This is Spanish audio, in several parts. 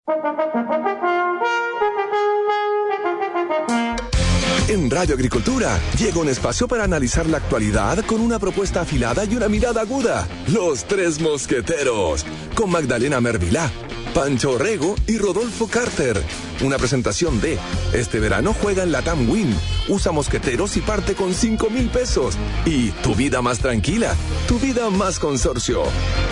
En Radio Agricultura llega un espacio para analizar la actualidad con una propuesta afilada y una mirada aguda. Los Tres Mosqueteros, con Magdalena Mervilá, Pancho Orrego y Rodolfo Carter. Una presentación de este verano juega en Latam Win. Usa mosqueteros y parte con 5,000 pesos. Y tu vida más tranquila, tu vida más consorcio.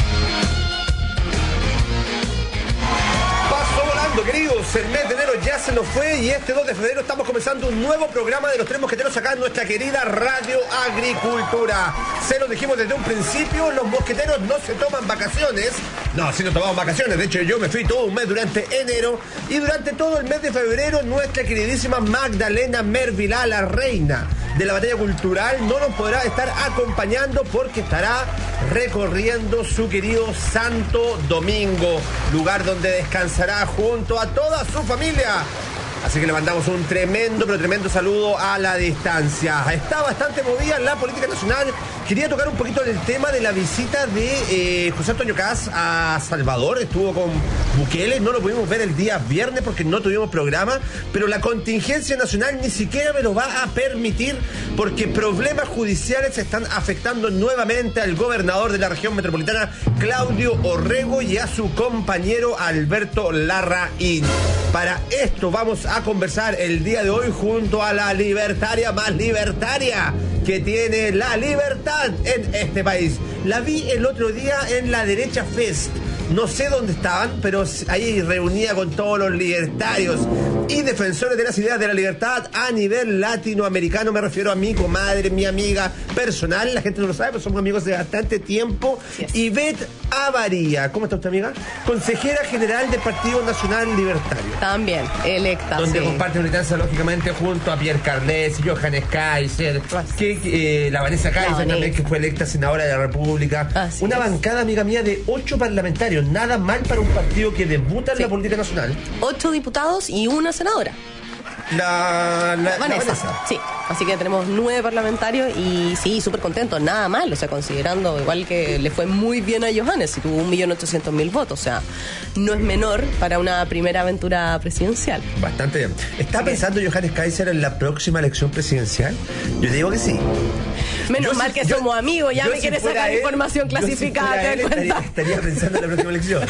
Queridos, el mes de enero ya se nos fue y este 2 de febrero estamos comenzando un nuevo programa de los Tres Mosqueteros acá en nuestra querida Radio Agricultura. Se lo dijimos desde un principio, los mosqueteros no se toman vacaciones. No, sí nos tomamos vacaciones, de hecho yo me fui todo un mes durante enero y durante todo el mes de febrero nuestra queridísima Magdalena Mervilá, la reina de la batalla cultural, no nos podrá estar acompañando porque estará recorriendo su querido Santo Domingo, lugar donde descansará junto a toda su familia. Así que le mandamos un tremendo, pero tremendo saludo a la distancia. Está bastante movida la política nacional. Quería tocar un poquito el tema de la visita de José Antonio Kast a Salvador. Estuvo con Bukele, no lo pudimos ver el día viernes porque no tuvimos programa, pero la contingencia nacional ni siquiera me lo va a permitir porque problemas judiciales están afectando nuevamente al gobernador de la región metropolitana, Claudio Orrego, y a su compañero Alberto Larraín. Para esto vamos a conversar el día de hoy junto a la libertaria más libertaria que tiene la libertad en este país. La vi el otro día en la Derecha Fest. No sé dónde estaban, pero ahí reunida con todos los libertarios y defensores de las ideas de la libertad a nivel latinoamericano. Me refiero a mi comadre, mi amiga personal. La gente no lo sabe, pero somos amigos de bastante tiempo. Yes. Ivette Avaría. ¿Cómo está usted, amiga? Consejera general del Partido Nacional Libertario. También, electa. Donde sí. comparte militancia, lógicamente, junto a Pierre Carles, Johannes Kaiser, la Vanessa Kaiser también, que fue electa senadora de la República. Así una bancada, amiga mía, de 8 parlamentarios. Nada mal para un partido que debuta en la política nacional. 8 diputados y una senadora. La Vanessa. Sí, así que tenemos 9 parlamentarios y sí, súper contentos, nada mal, o sea, considerando igual que le fue muy bien a Johannes, y tuvo 1.800.000 votos, o sea, no es menor para una primera aventura presidencial. Bastante bien. ¿Está pensando Johannes Kaiser en la próxima elección presidencial? Yo digo que sí. Menos mal que somos amigos, ya me quieres sacar información clasificada, ¿te das cuenta? Estaría pensando en la próxima elección.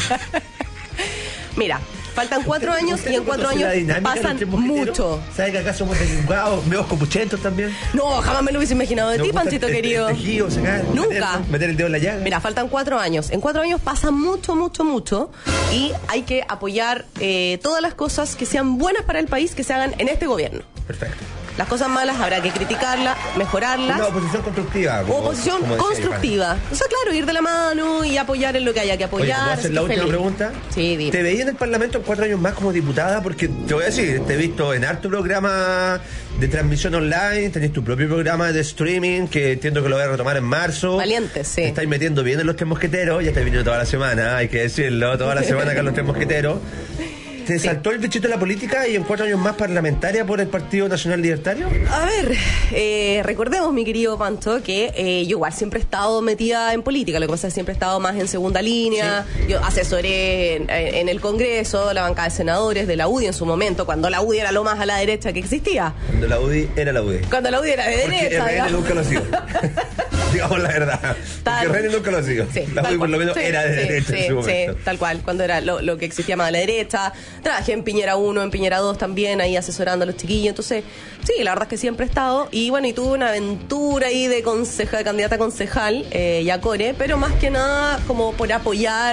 Mira, faltan 4 años y en 4 años pasan mucho. ¿Sabes que acá somos deslinguados, medio copuchentos también? No, jamás me lo hubiese imaginado de ti, Panchito querido. Tejido, sacar, nunca. Meter el dedo en la llaga. Mira, faltan 4 años. En 4 años pasa mucho y hay que apoyar todas las cosas que sean buenas para el país que se hagan en este gobierno. Perfecto. Las cosas malas habrá que criticarlas, mejorarlas. Una oposición constructiva. Oposición constructiva. O sea, claro, ir de la mano y apoyar en lo que haya que apoyar. Oye, ¿puedo hacer la última pregunta? Sí, dime. ¿Te veí en el Parlamento en 4 años más como diputada? Porque te voy a decir, te he visto en harto programa de transmisión online, tenés tu propio programa de streaming, que entiendo que lo voy a retomar en marzo. Valiente, sí. Te estáis metiendo bien en los Tres Mosqueteros, ya estáis viniendo toda la semana, hay que decirlo, toda la semana acá en los Tres Mosqueteros. ¿Te saltó el bichito de la política y en 4 años más parlamentaria por el Partido Nacional Libertario? A ver, recordemos, mi querido Pancho, que yo igual siempre he estado metida en política. Lo que pasa es que siempre he estado más en segunda línea. Sí. Yo asesoré en el Congreso, la bancada de senadores de la UDI en su momento, cuando la UDI era lo más a la derecha que existía. Cuando la UDI era la UDI. Cuando la UDI era de derecha. Porque RN nunca lo sigo. Digamos la verdad. Porque RN nunca lo sigo. Sí, la UDI por lo menos era de derecha en su momento. Sí, tal cual. Cuando era lo que existía más a la derecha. Trabajé en Piñera 1, en Piñera 2 también, ahí asesorando a los chiquillos. Entonces, sí, la verdad es que siempre he estado. Y bueno, y tuve una aventura ahí de candidata a concejal, ya Core, pero más que nada como por apoyar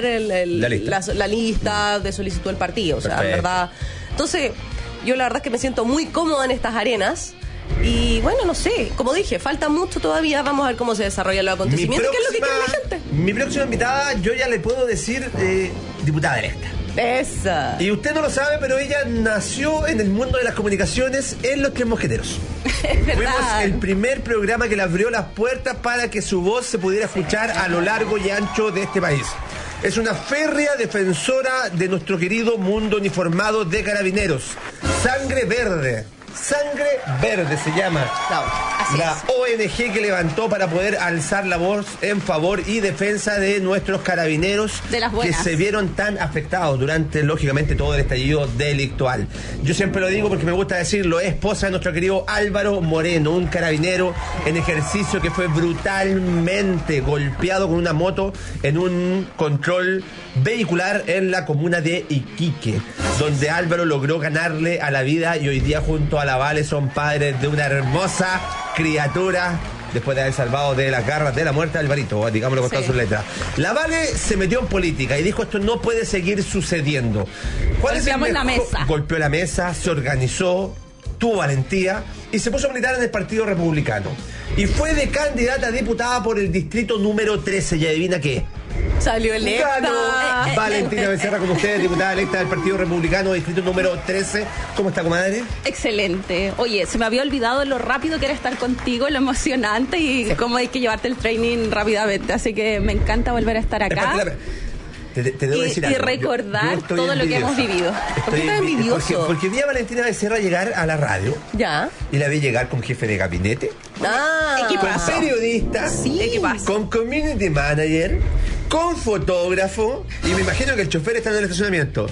la lista de solicitud del partido. O sea, la verdad. Entonces, yo la verdad es que me siento muy cómoda en estas arenas. Y bueno, no sé, como dije, falta mucho todavía. Vamos a ver cómo se desarrollan los acontecimientos. ¿Qué es lo que quiere la gente? Mi próxima invitada, yo ya le puedo decir diputada electa. Esa. Y usted no lo sabe, pero ella nació en el mundo de las comunicaciones en Los Tres Mosqueteros. Fuimos el primer programa que le abrió las puertas para que su voz se pudiera escuchar a lo largo y ancho de este país. Es una férrea defensora de nuestro querido mundo uniformado de carabineros. Sangre verde. Sangre Verde se llama. La ONG que levantó para poder alzar la voz en favor y defensa de nuestros carabineros de las que se vieron tan afectados durante, lógicamente, todo el estallido delictual. Yo siempre lo digo porque me gusta decirlo, es esposa de nuestro querido Álvaro Moreno, un carabinero en ejercicio que fue brutalmente golpeado con una moto en un control vehicular en la comuna de Iquique, donde Álvaro logró ganarle a la vida y hoy día junto a la Vale son padres de una hermosa criatura después de haber salvado de las garras de la muerte a Alvarito, digámoslo con todas sus letras. La Vale se metió en política y dijo esto no puede seguir sucediendo. Golpeamos la mesa. Golpeó la mesa, se organizó, tuvo valentía y se puso a militar en el Partido Republicano. Y fue de candidata a diputada por el distrito número 13. ¿Y adivina qué? Salió electa. Ganó Valentina Becerra con ustedes, diputada electa del Partido Republicano, distrito número 13. ¿Cómo está, comadre? Excelente. Oye, se me había olvidado lo rápido que era estar contigo, lo emocionante y cómo hay que llevarte el training rápidamente. Así que me encanta volver a estar acá. Te debo decir y algo. recordar Yo todo lo que hemos vivido. ¿Por qué estás envidioso? Porque vi a Valentina Becerra llegar a la radio. Ya. Y la vi llegar con jefe de gabinete, Equipazo. con periodista, Equipazo. con community manager, con fotógrafo, y me imagino que el chofer está en el estacionamiento.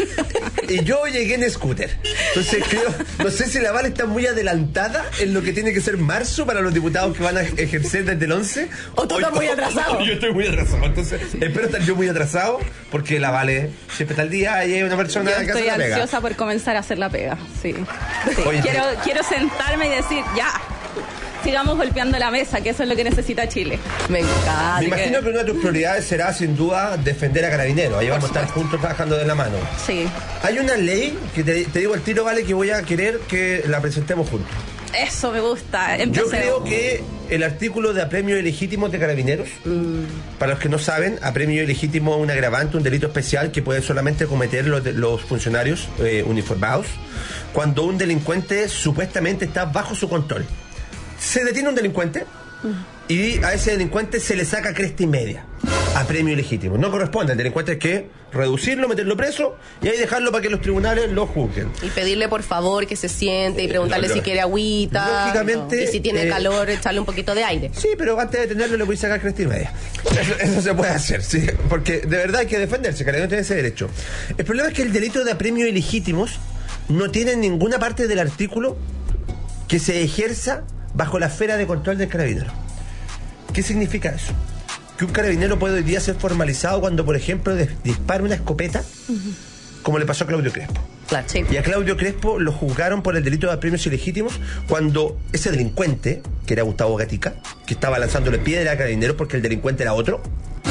Y yo llegué en scooter. Entonces no sé si la Vale está muy adelantada en lo que tiene que ser marzo para los diputados que van a ejercer desde el 11. O tú estás muy atrasado. Yo estoy muy atrasado. Entonces espero estar yo muy atrasado porque la Vale siempre está al día y hay una persona Yo que hace estoy la pega. ansiosa por comenzar a hacer la pega. Sí. Oye, quiero sentarme y decir, ya, sigamos golpeando la mesa, que eso es lo que necesita Chile. Me encanta. Me imagino que una de tus prioridades será sin duda defender a Carabineros. Ahí vamos a estar juntos trabajando de la mano. Sí. Hay una ley que te digo al tiro, Vale, que voy a querer que la presentemos juntos. Eso me gusta. Yo Empecemos. creo que el artículo de apremio ilegítimo de Carabineros, para los que no saben, apremio ilegítimo es un agravante, un delito especial que pueden solamente cometer los funcionarios uniformados cuando un delincuente supuestamente está bajo su control. Se detiene un delincuente y a ese delincuente se le saca cresta y media. Apremio ilegítimo. No corresponde. El delincuente hay que reducirlo, meterlo preso y ahí dejarlo para que los tribunales lo juzguen. Y pedirle por favor que se siente y preguntarle si quiere agüita. Lógicamente. Y si tiene calor, echarle un poquito de aire. Sí, pero antes de detenerlo le voy a sacar cresta y media. Eso se puede hacer, sí. Porque de verdad hay que defenderse, cada uno tiene ese derecho. El problema es que el delito de apremio ilegítimos no tiene en ninguna parte del artículo que se ejerza bajo la esfera de control del carabinero. ¿Qué significa eso? Que un carabinero puede hoy día ser formalizado cuando, por ejemplo, dispara una escopeta, como le pasó a Claudio Crespo. Claro, sí. Y a Claudio Crespo lo juzgaron por el delito de apremios ilegítimos cuando ese delincuente, que era Gustavo Gatica, que estaba lanzándole piedra a carabineros porque el delincuente era otro,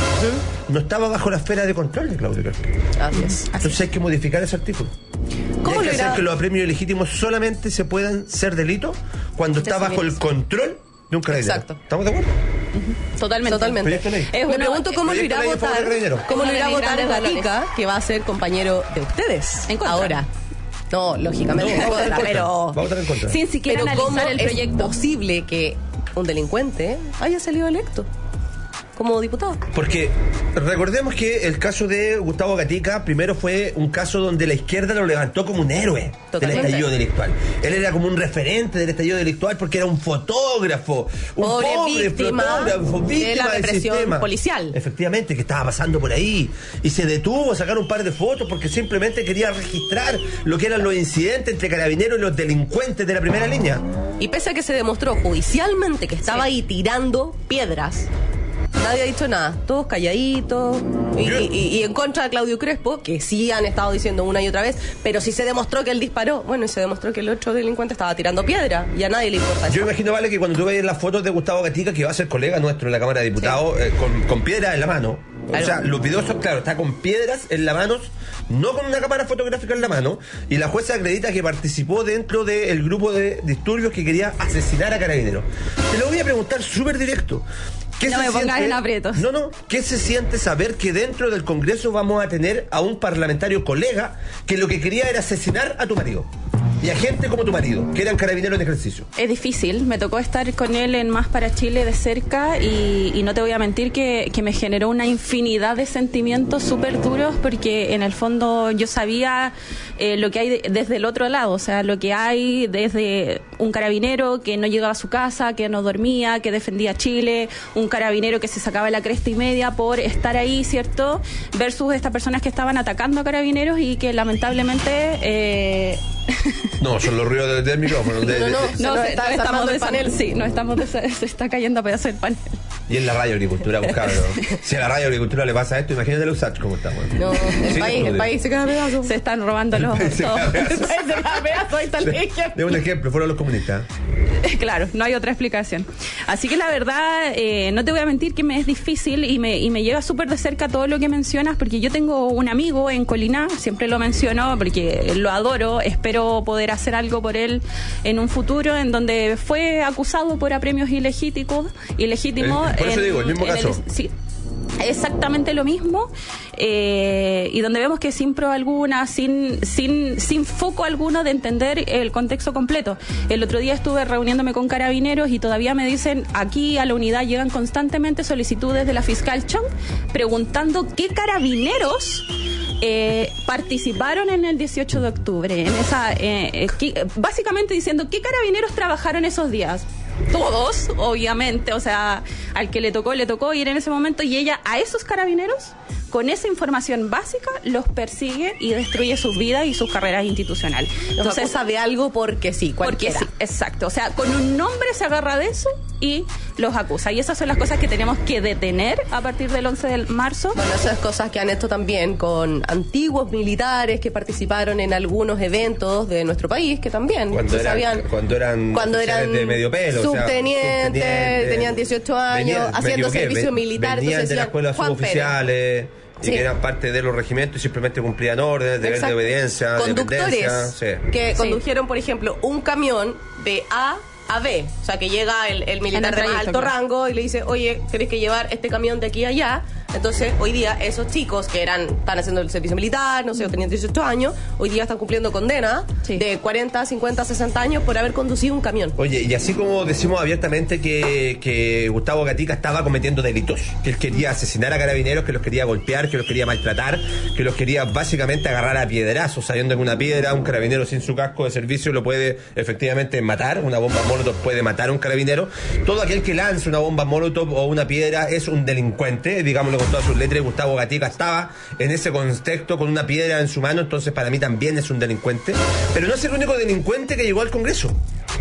no estaba bajo la esfera de control de Claudio Crespo. Así es. Entonces hay que modificar ese artículo. ¿Cómo Y hay lo que irá? hacer que los apremios ilegítimos solamente se puedan ser delitos cuando está bajo el control de un carabinero. Exacto. ¿Estamos de acuerdo? Totalmente. Proyecto de ley. Me pregunto cómo lo irá a Proyecto de ley a favor votar. del carabinero. ¿Cómo lo Uno irá a de mis votar grandes Gatica, que va a ser compañero de ustedes? En contra. Ahora. No, lógicamente. No, vamos a votar en contra. pero. Vamos a votar en contra. Sin siquiera Pero ¿cómo analizar el es proyecto. posible que un delincuente haya salido electo como diputado? Porque recordemos que el caso de Gustavo Gatica primero fue un caso donde la izquierda lo levantó como un héroe Totalmente. del estallido delictual. Él era como un referente del estallido delictual porque era un fotógrafo, un pobre víctima fotógrafo, de víctima la del represión sistema policial. Efectivamente, que estaba pasando por ahí y se detuvo a sacar un par de fotos porque simplemente quería registrar lo que eran los incidentes entre carabineros y los delincuentes de la primera línea. Y pese a que se demostró judicialmente que estaba ahí tirando piedras, nadie ha dicho nada, todos calladitos y en contra de Claudio Crespo, que sí han estado diciendo una y otra vez, pero sí se demostró que él disparó, bueno, y se demostró que el otro delincuente estaba tirando piedra y a nadie le importa Yo eso. imagino, Vale, que cuando tú veis las fotos de Gustavo Gatica, que va a ser colega nuestro en la Cámara de Diputados, con piedras en la mano. Claro. O sea, los videos son claros, está con piedras en la mano, no con una cámara fotográfica en la mano, y la jueza acredita que participó dentro del grupo de disturbios que quería asesinar a Carabineros. Te lo voy a preguntar súper directo. ¿Qué No se me pongas siente? en aprietos. No. ¿Qué se siente saber que dentro del Congreso vamos a tener a un parlamentario colega que lo que quería era asesinar a tu marido? y a gente como tu marido, que eran carabineros de ejercicio? Es difícil, me tocó estar con él en Más para Chile de cerca y no te voy a mentir que me generó una infinidad de sentimientos súper duros, porque en el fondo yo sabía lo que hay desde el otro lado, o sea, lo que hay desde un carabinero que no llegaba a su casa, que no dormía, que defendía a Chile, un carabinero que se sacaba la cresta y media por estar ahí, ¿cierto? Versus estas personas que estaban atacando a carabineros y que lamentablemente... No, son los ruidos del micrófono. Se está cayendo a pedazos el panel. Y en la radio agricultura, buscando. Si a la radio agricultura le pasa esto, imagínate los USACH cómo estamos. No, el país se queda pedazo. Se están robando los. El país se queda pedazo. Ahí está el ejemplo. De un ejemplo, fueron los comunistas. Claro, no hay otra explicación. Así que la verdad, no te voy a mentir que me es difícil y me llega súper de cerca todo lo que mencionas, porque yo tengo un amigo en Colina, siempre lo menciono porque lo adoro, espero poder hacer algo por él en un futuro, en donde fue acusado por apremios ilegítimos. Por eso digo, el mismo caso. Sí. Exactamente lo mismo, y donde vemos que sin prueba alguna, sin foco alguno de entender el contexto completo. El otro día estuve reuniéndome con carabineros y todavía me dicen, aquí a la unidad llegan constantemente solicitudes de la fiscal Chong preguntando qué carabineros participaron en el 18 de octubre, en esa, básicamente diciendo qué carabineros trabajaron esos días. Todos, obviamente, o sea, al que le tocó ir en ese momento, y ella a esos carabineros, con esa información básica, los persigue y destruye sus vidas y sus carreras institucionales. Entonces sabe algo porque sí, cualquiera. Porque sí, exacto. O sea, con un nombre se agarra de eso y los acusa. Y esas son las cosas que tenemos que detener a partir del 11 de marzo. Bueno, esas cosas que han hecho también con antiguos militares que participaron en algunos eventos de nuestro país, que también cuando eran de medio pelo, subtenientes, tenían 18 años, haciendo servicio militar. Venían entonces de la escuela suboficiales. Y que eran parte de los regimientos y simplemente cumplían órdenes, deber de obediencia, conductores que condujeron, por ejemplo, un camión de A a B, o sea, que llega el militar de más alto rango y le dice, oye, tenés que llevar este camión de aquí a allá. Entonces, hoy día, esos chicos que están haciendo el servicio militar, no sé, tenían 18 años, hoy día están cumpliendo condena de 40, 50, 60 años por haber conducido un camión. Oye, y así como decimos abiertamente que Gustavo Gatica estaba cometiendo delitos, que él quería asesinar a carabineros, que los quería golpear, que los quería maltratar, que los quería básicamente agarrar a piedrazos, sabiendo que una piedra, un carabinero sin su casco de servicio lo puede efectivamente matar, una bomba molotov puede matar a un carabinero. Todo aquel que lance una bomba molotov o una piedra es un delincuente, digámoslo con todas sus letras. Gustavo Gatica estaba en ese contexto con una piedra en su mano, entonces para mí también es un delincuente, pero no es el único delincuente que llegó al Congreso.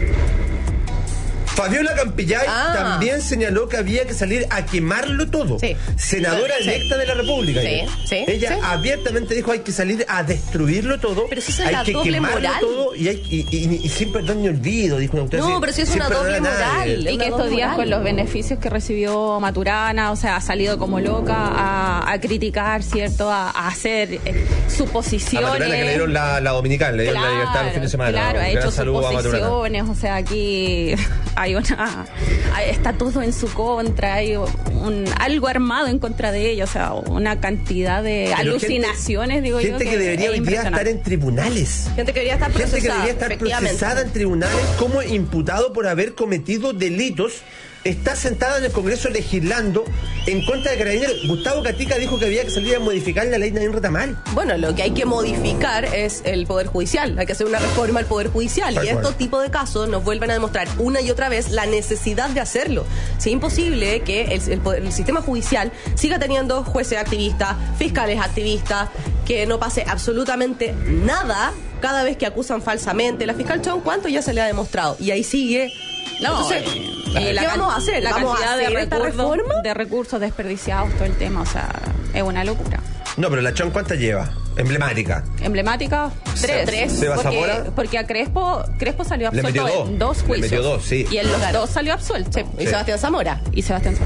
Fabiola Campillay también señaló que había que salir a quemarlo todo. Senadora electa de la República. Ella abiertamente dijo, hay que salir a destruirlo todo. Pero si hay es que quemarlo moral. Todo y sin perdón ni olvido, dijo una autora. No, pero si es una doble moral. Y que estos días con los beneficios que recibió Maturana, o sea, ha salido como loca a criticar, ¿cierto? A hacer suposiciones. A Maturana, que le dieron la dominical, le dieron la libertad el fin de semana. Claro, ha hecho suposiciones, o sea, aquí está todo en su contra, hay algo armado en contra de ella, o sea, una cantidad de alucinaciones, digo yo. Gente que debería hoy día estar en tribunales. Gente que debería estar procesada. Gente que debería estar procesada en tribunales como imputado por haber cometido delitos. Está sentada en el Congreso legislando en contra de carabineros. Gustavo Gatica dijo que había que salir a modificar la ley Nadine Retamal. Bueno, lo que hay que modificar es el Poder Judicial. Hay que hacer una reforma al Poder Judicial. Y estos tipos de casos nos vuelven a demostrar una y otra vez la necesidad de hacerlo. Es imposible que el sistema judicial siga teniendo jueces activistas, fiscales activistas, que no pase absolutamente nada cada vez que acusan falsamente. La fiscal Chong, ¿cuánto ya se le ha demostrado? Y ahí sigue. Entonces, ¿qué vamos a hacer? La cantidad de recursos desperdiciados, todo el tema, o sea, es una locura. No, pero la Chong, ¿cuántas lleva? Emblemática, 3. Seba Zamora. Porque a Crespo salió absuelto en 2 juicios. Le metió 2, sí. Y en los 2 salió absuelto. Y Sebastián Zamora.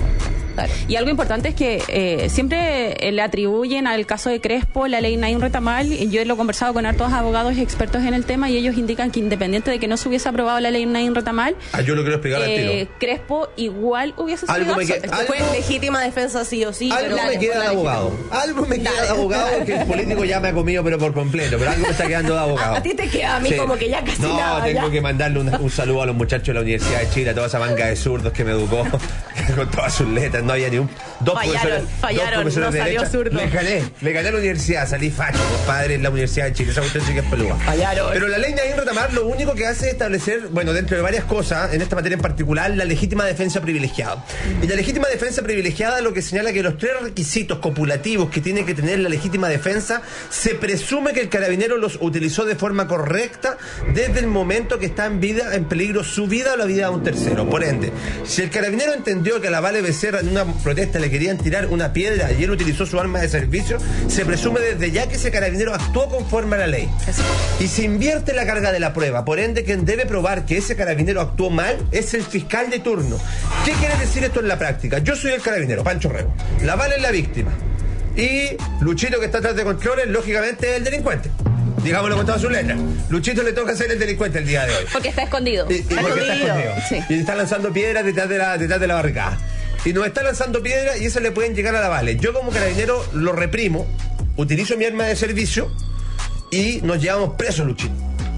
Claro. Y algo importante es que siempre le atribuyen al caso de Crespo la ley Nain Retamal. Yo lo he conversado con hartos abogados y expertos en el tema y ellos indican que independiente de que no se hubiese aprobado la ley Nain Retamal, yo lo quiero explicar al tiro. Crespo igual hubiese sido fue legítima defensa sí o sí. Algo me queda de abogado. Algo me queda de abogado que el político ya me ha comido pero por completo, pero algo me está quedando de abogado. A ti te queda, a mí como que ya casi nada. No, tengo que mandarle un saludo a los muchachos de la Universidad de Chile, a toda esa manga de zurdos que me educó con todas sus letras, no había ni un... Fallaron, no salió zurdo. Le gané a la universidad, salí facho, compadre, en la Universidad de Chile, esa cuestión sí que es peluda. Fallaron. Pero la ley Nain Retamal lo único que hace es establecer, bueno, dentro de varias cosas, en esta materia en particular, la legítima defensa privilegiada. Y la legítima defensa privilegiada lo que señala que los 3 requisitos copulativos que tiene que tener la legítima defensa, se presume que el carabinero los utilizó de forma correcta desde el momento que está en peligro su vida o la vida de un tercero. Por ende, si el carabinero entendió que a la Vale Becerra en una protesta le querían tirar una piedra y él utilizó su arma de servicio, se presume desde ya que ese carabinero actuó conforme a la ley. Y se invierte la carga de la prueba. Por ende, quien debe probar que ese carabinero actuó mal es el fiscal de turno. ¿Qué quiere decir esto en la práctica? Yo soy el carabinero, Pancho Rego. La Vale es la víctima. Y Luchito, que está atrás de controles, lógicamente es el delincuente. Digámoslo con todas sus letras. Luchito le toca ser el delincuente el día de hoy. Porque está escondido. Está escondido. Sí. Y está lanzando piedras detrás de la barricada. Y nos está lanzando piedras y esas le pueden llegar a la Vale. Yo como carabinero lo reprimo, utilizo mi arma de servicio y nos llevamos presos, Luchito.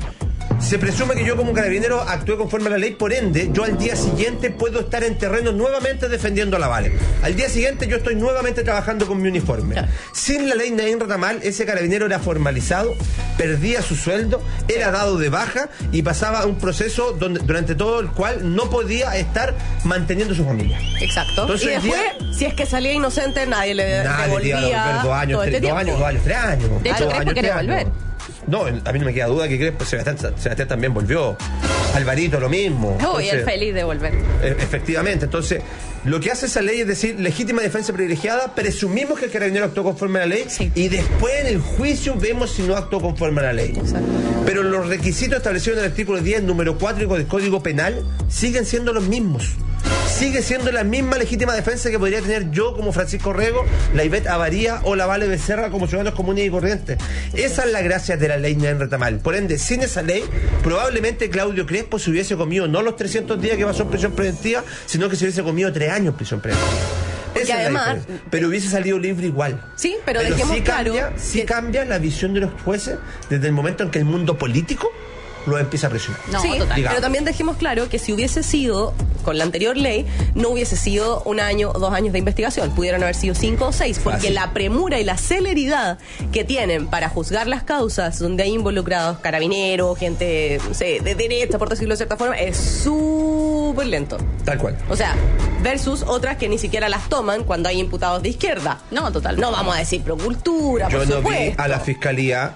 Se presume que yo como carabinero actué conforme a la ley, por ende, yo al día siguiente puedo estar en terreno nuevamente defendiendo a la Vale. Al día siguiente yo estoy nuevamente trabajando con mi uniforme. Claro. Sin la ley Nain Retamal, ese carabinero era formalizado, perdía su sueldo, era dado de baja y pasaba un proceso durante todo el cual no podía estar manteniendo su familia. Exacto. Entonces, y después, si es que salía inocente, nadie le devolvía. Nadie iba a 2 años, 3 años. De hecho, Crespo quiere volver. No, a mí no me queda duda que Crespo, Sebastián también volvió. Alvarito lo mismo. Y él feliz de volver. Efectivamente, entonces lo que hace esa ley es decir, legítima defensa privilegiada, presumimos que el carabinero actuó conforme a la ley, sí, y después en el juicio vemos si no actuó conforme a la ley. Exacto. Pero los requisitos establecidos en el artículo 10, número 4 del Código Penal siguen siendo los mismos. Sigue siendo la misma legítima defensa que podría tener yo como Francisco Rego, la Ivette Avaría o la Vale Becerra como ciudadanos comunes y corrientes. Esa es la gracia de la ley Nain Retamal. Por ende, sin esa ley, probablemente Claudio Crespo se hubiese comido no los 300 días que pasó en prisión preventiva, sino que se hubiese comido 3 años en prisión preventiva. Porque además, pero hubiese salido libre igual. Sí, pero dejemos claro. Sí cambia la visión de los jueces desde el momento en que el mundo político lo empieza a presionar. No, sí, total. Pero también dejemos claro que si hubiese sido con la anterior ley, no hubiese sido 1 año o 2 años de investigación, pudieron haber sido 5 o 6, porque fácil. La premura y la celeridad que tienen para juzgar las causas donde hay involucrados carabineros, gente, no sé, de derecha, por decirlo de cierta forma, es súper lento. Tal cual. O sea, versus otras que ni siquiera las toman cuando hay imputados de izquierda. No, total. No vamos a decir Procultura, por supuesto. Yo no vi a la fiscalía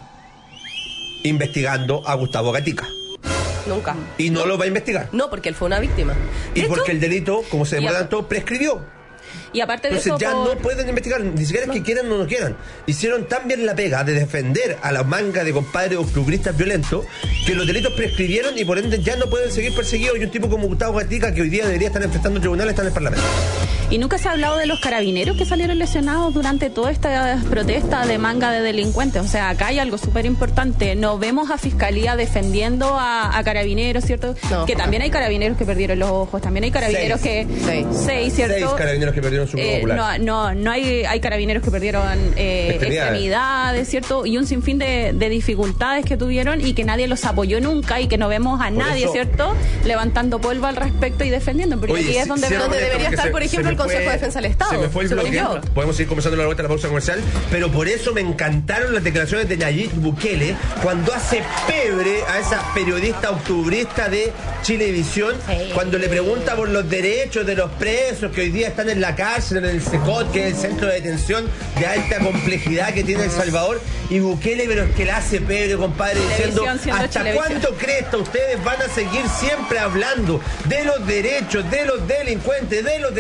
investigando a Gustavo Gatica. Nunca. Y no lo va a investigar. No, porque él fue una víctima. Y porque el delito, como se demora tanto, prescribió. Y aparte de entonces eso, ya no pueden investigar, ni siquiera es que quieran o no quieran. Hicieron tan bien la pega de defender a la manga de compadres octubristas violentos que los delitos prescribieron y por ende ya no pueden seguir perseguidos. Y un tipo como Gustavo Gatica, que hoy día debería estar enfrentando tribunales, está en el Parlamento. Y nunca se ha hablado de los carabineros que salieron lesionados durante toda esta protesta de manga de delincuentes. O sea, acá hay algo súper importante. No vemos a Fiscalía defendiendo a carabineros, ¿cierto? No, que también hay carabineros que perdieron los ojos, también hay carabineros seis, ¿cierto? 6 carabineros que perdieron su globo ocular. No hay carabineros que perdieron extremidades, ¿cierto? Y un sinfín de dificultades que tuvieron y que nadie los apoyó nunca y que no vemos a nadie, eso, ¿cierto? Levantando polvo al respecto y defendiendo. Porque aquí es donde debería estar, por ejemplo, el Consejo de Defensa del Estado. Se me fue el bloque. Podemos seguir conversando a la vuelta de la pausa comercial, pero por eso me encantaron las declaraciones de Nayib Bukele cuando hace pebre a esa periodista octubrista de Chilevisión, cuando le pregunta por los derechos de los presos que hoy día están en la cárcel, en el CECOT, que es el centro de detención de alta complejidad que tiene El Salvador, y Bukele, pero es que la hace pebre, compadre, diciendo, ¿hasta cuánto cresta ustedes van a seguir siempre hablando de los derechos de los delincuentes, de los derechos de los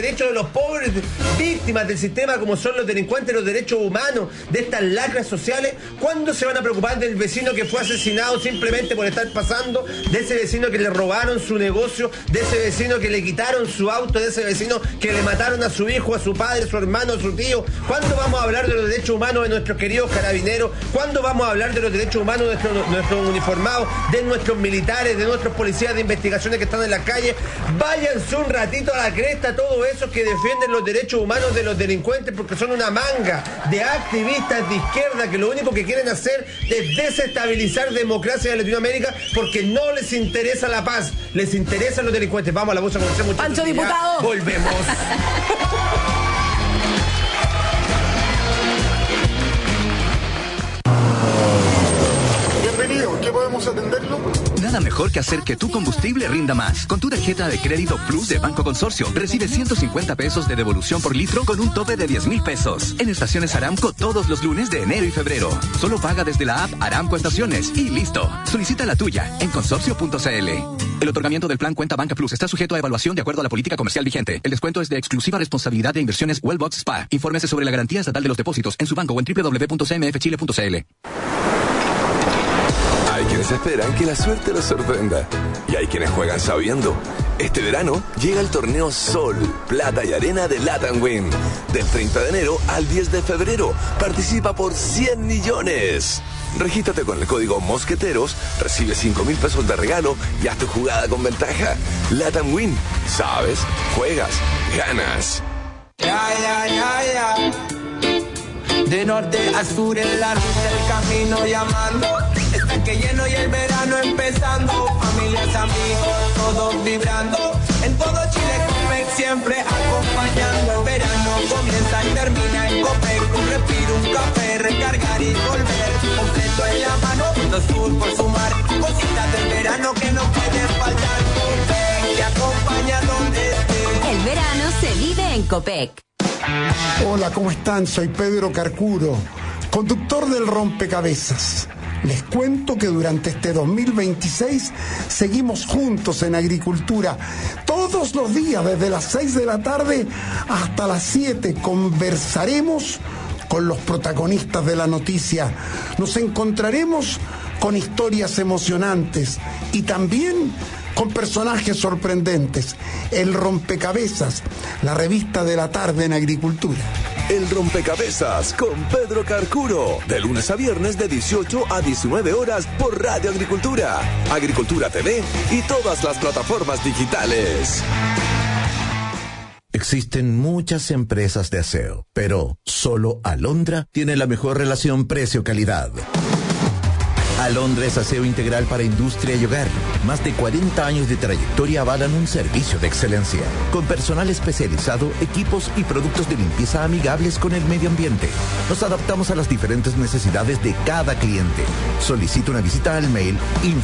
pobres víctimas del sistema como son los delincuentes, los derechos humanos, de estas lacras sociales? ¿Cuándo se van a preocupar del vecino que fue asesinado simplemente por estar pasando? De ese vecino que le robaron su negocio, de ese vecino que le quitaron su auto, de ese vecino que le mataron a su hijo, a su padre, a su hermano, a su tío. ¿Cuándo vamos a hablar de los derechos humanos de nuestros queridos carabineros? ¿Cuándo vamos a hablar de los derechos humanos de nuestros uniformados, de nuestros militares, de nuestros policías de investigaciones que están en las calles? Váyanse un ratito a la cresta todos esos que defienden los derechos humanos de los delincuentes, porque son una manga de activistas de izquierda que lo único que quieren hacer es desestabilizar democracia de Latinoamérica, porque no les interesa la paz, les interesan los delincuentes. Vamos a la voz a conocer, muchachos. Pancho Diputado. Volvemos. Bienvenido, ¿qué podemos atenderlo? Nada mejor que hacer que tu combustible rinda más. Con tu tarjeta de crédito Plus de Banco Consorcio, recibe 150 pesos de devolución por litro con un tope de 10,000 pesos. En estaciones Aramco todos los lunes de enero y febrero. Solo paga desde la app Aramco Estaciones y listo. Solicita la tuya en consorcio.cl. El otorgamiento del plan Cuenta Banca Plus está sujeto a evaluación de acuerdo a la política comercial vigente. El descuento es de exclusiva responsabilidad de Inversiones Wellbox Spa. Infórmese sobre la garantía estatal de los depósitos en su banco o en www.cmfchile.cl. Hay quienes esperan que la suerte los sorprenda y hay quienes juegan sabiendo. Este verano llega el torneo Sol, Plata y Arena de Latam Win. Del 30 de enero al 10 de febrero. Participa por 100 millones. Regístrate con el código Mosqueteros, recibe 5,000 pesos de regalo y haz tu jugada con ventaja. Latam Win. Sabes, juegas, ganas. De norte a sur en la ruta del camino llamando. Está que lleno y el verano empezando. Familias, amigos, todos vibrando. En todo Chile Copec siempre acompañando. El verano comienza y termina en Copec. Un respiro, un café, recargar y volver. Completo en la mano, punto sur por sumar. Cositas del verano que no pueden faltar. Copec te acompaña donde estés. El verano se vive en Copec. Hola, ¿cómo están? Soy Pedro Carcuro, conductor del Rompecabezas. Les cuento que durante este 2026 seguimos juntos en agricultura. Todos los días, desde las 6 de la tarde hasta las 7, conversaremos con los protagonistas de la noticia. Nos encontraremos con historias emocionantes y también con personajes sorprendentes. El Rompecabezas, la revista de la tarde en agricultura. El Rompecabezas con Pedro Carcuro, de lunes a viernes de 18 a 19 horas por Radio Agricultura, Agricultura TV y todas las plataformas digitales. Existen muchas empresas de aseo, pero solo Alondra tiene la mejor relación precio-calidad. Alondra es aseo integral para industria y hogar. Más de 40 años de trayectoria avalan un servicio de excelencia. Con personal especializado, equipos y productos de limpieza amigables con el medio ambiente. Nos adaptamos a las diferentes necesidades de cada cliente. Solicita una visita al mail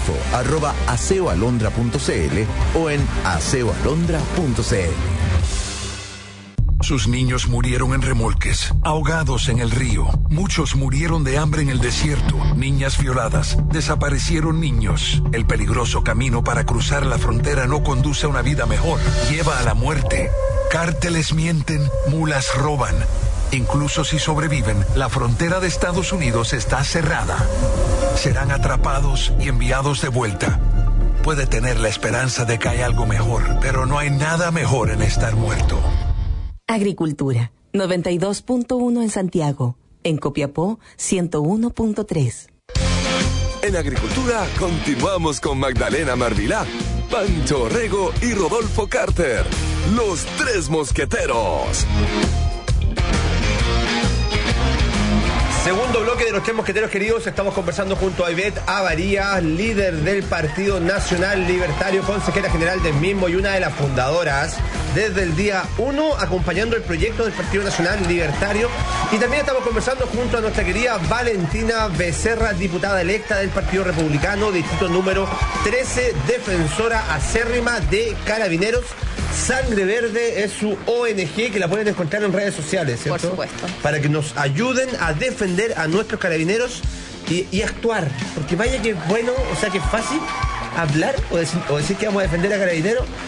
info@aseoalondra.cl o en aseoalondra.cl. Sus niños murieron en remolques, ahogados en el río. Muchos murieron de hambre en el desierto. Niñas violadas. Desaparecieron niños. El peligroso camino para cruzar la frontera no conduce a una vida mejor. Lleva a la muerte. Cárteles mienten, mulas roban. Incluso si sobreviven, la frontera de Estados Unidos está cerrada. Serán atrapados y enviados de vuelta. Puede tener la esperanza de que hay algo mejor, pero no hay nada mejor en estar muerto. Agricultura, 92.1 en Santiago. En Copiapó, 101.3. En Agricultura continuamos con Magdalena Marvilá, Pancho Orrego y Rodolfo Carter, los tres mosqueteros. Segundo bloque de los tres mosqueteros, queridos. Estamos conversando junto a Ivette Avaría, líder del Partido Nacional Libertario, consejera general del mismo y una de las fundadoras desde el día 1, acompañando el proyecto del Partido Nacional Libertario. Y también estamos conversando junto a nuestra querida Valentina Becerra, diputada electa del Partido Republicano, distrito número 13, defensora acérrima de Carabineros. Sangre Verde es su ONG, que la pueden encontrar en redes sociales, ¿cierto? Por supuesto. Para que nos ayuden a defender a nuestros carabineros y actuar. Porque vaya que es bueno, o sea que es fácil hablar o decir que vamos a defender a carabineros.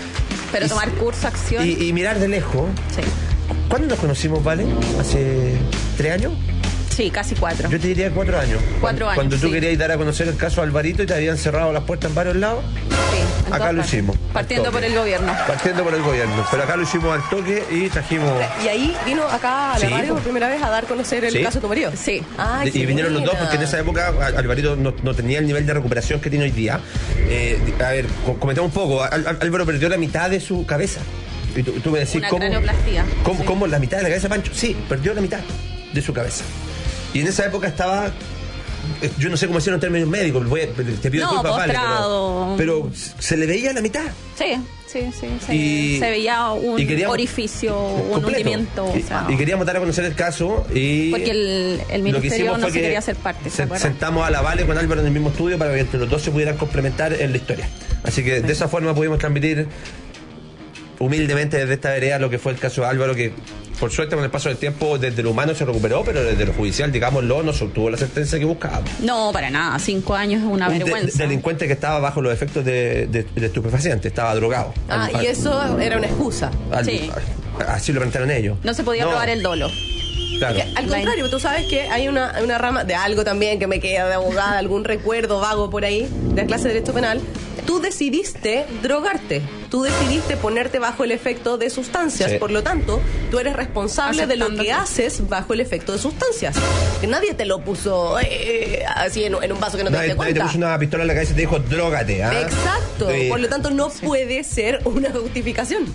Pero tomar curso, acción. Y mirar de lejos. Sí. ¿Cuándo nos conocimos, Vale? ¿Hace 3 años? Sí, casi 4. Yo te diría 4 años. 4 años. Cuando tú sí. querías dar a conocer el caso Alvarito y te habían cerrado las puertas en varios lados. Sí, Acá lo hicimos. Partiendo por el gobierno. Partiendo por el gobierno. Pero acá lo hicimos al toque y trajimos. Y ahí vino acá a la Sí, radio por primera vez a dar a conocer el Sí. caso de tu marido. Sí. Ay, Y vinieron los dos buena. porque en esa época Alvarito no tenía el nivel de recuperación que tiene hoy día. A ver, comentamos un poco. Álvaro perdió la mitad de su cabeza. Y tú me decís, Una cranioplastía. ¿cómo la mitad de la cabeza, Pancho? Sí, perdió la mitad de su cabeza. Y en esa época estaba, yo no sé cómo decirlo en términos médicos, te pido No, disculpas, Vale, postrado. pero se le veía la mitad. Sí. Y- Se veía un y queríamos- orificio, un completo. hundimiento. O sea, Y queríamos dar a conocer el caso y porque el lo que ministerio hicimos no fue se que quería hacer parte, ¿se acuerdan? sentamos a la Vale con Álvaro en el mismo estudio para que entre los dos se pudieran complementar en la historia. Así que de esa forma pudimos transmitir humildemente desde esta vereda lo que fue el caso de Álvaro, que por suerte con el paso del tiempo desde lo humano se recuperó, pero desde lo judicial, digámoslo, no se obtuvo la sentencia que buscábamos. No, para nada. 5 años es una Un vergüenza. delincuente que estaba bajo los efectos de estupefacientes, estaba drogado. Y eso era una excusa. Sí. Así lo plantearon ellos. No se podía probar el dolo. Claro. Al contrario, tú sabes que hay una rama de algo también que me queda de abogada, algún recuerdo vago por ahí de la clase de Derecho Penal. Tú decidiste drogarte, tú decidiste ponerte bajo el efecto de sustancias, Sí. por lo tanto, tú eres responsable de lo que haces bajo el efecto de sustancias. Que nadie te lo puso así en un vaso que no te Nadie diste te cuenta. puso una pistola en la cabeza y te dijo, drógate. ¿Ah? Exacto, Sí. por lo tanto no puede ser una justificación.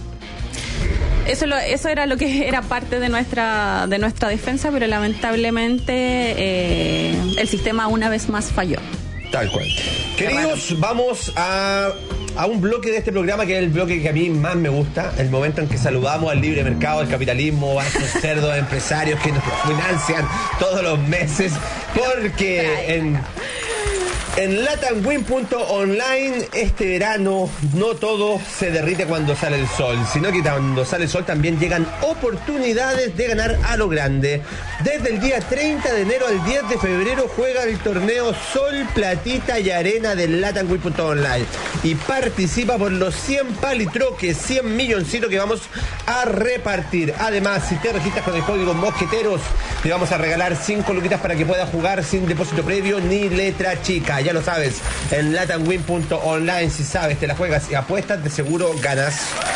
Eso era lo que era parte de nuestra defensa, pero lamentablemente el sistema una vez más falló. Tal cual. Queridos, vamos a un bloque de este programa que es el bloque que a mí más me gusta, el momento en que saludamos al libre mercado, al capitalismo, a estos cerdos empresarios que nos financian todos los meses, porque en latamwin.online este verano no todo se derrite cuando sale el sol, sino que cuando sale el sol también llegan oportunidades de ganar a lo grande. Desde el día 30 de enero al 10 de febrero juega el torneo Sol, Platita y Arena del latamwin.online y participa por los 100 palitroques, 100 milloncitos que vamos a repartir. Además, si te registras con el código Mosqueteros, te vamos a regalar 5 luquitas para que puedas jugar sin depósito previo ni letra chica. Ya lo sabes, en latamwin.online, si sabes, te la juegas y apuestas, de seguro ganas.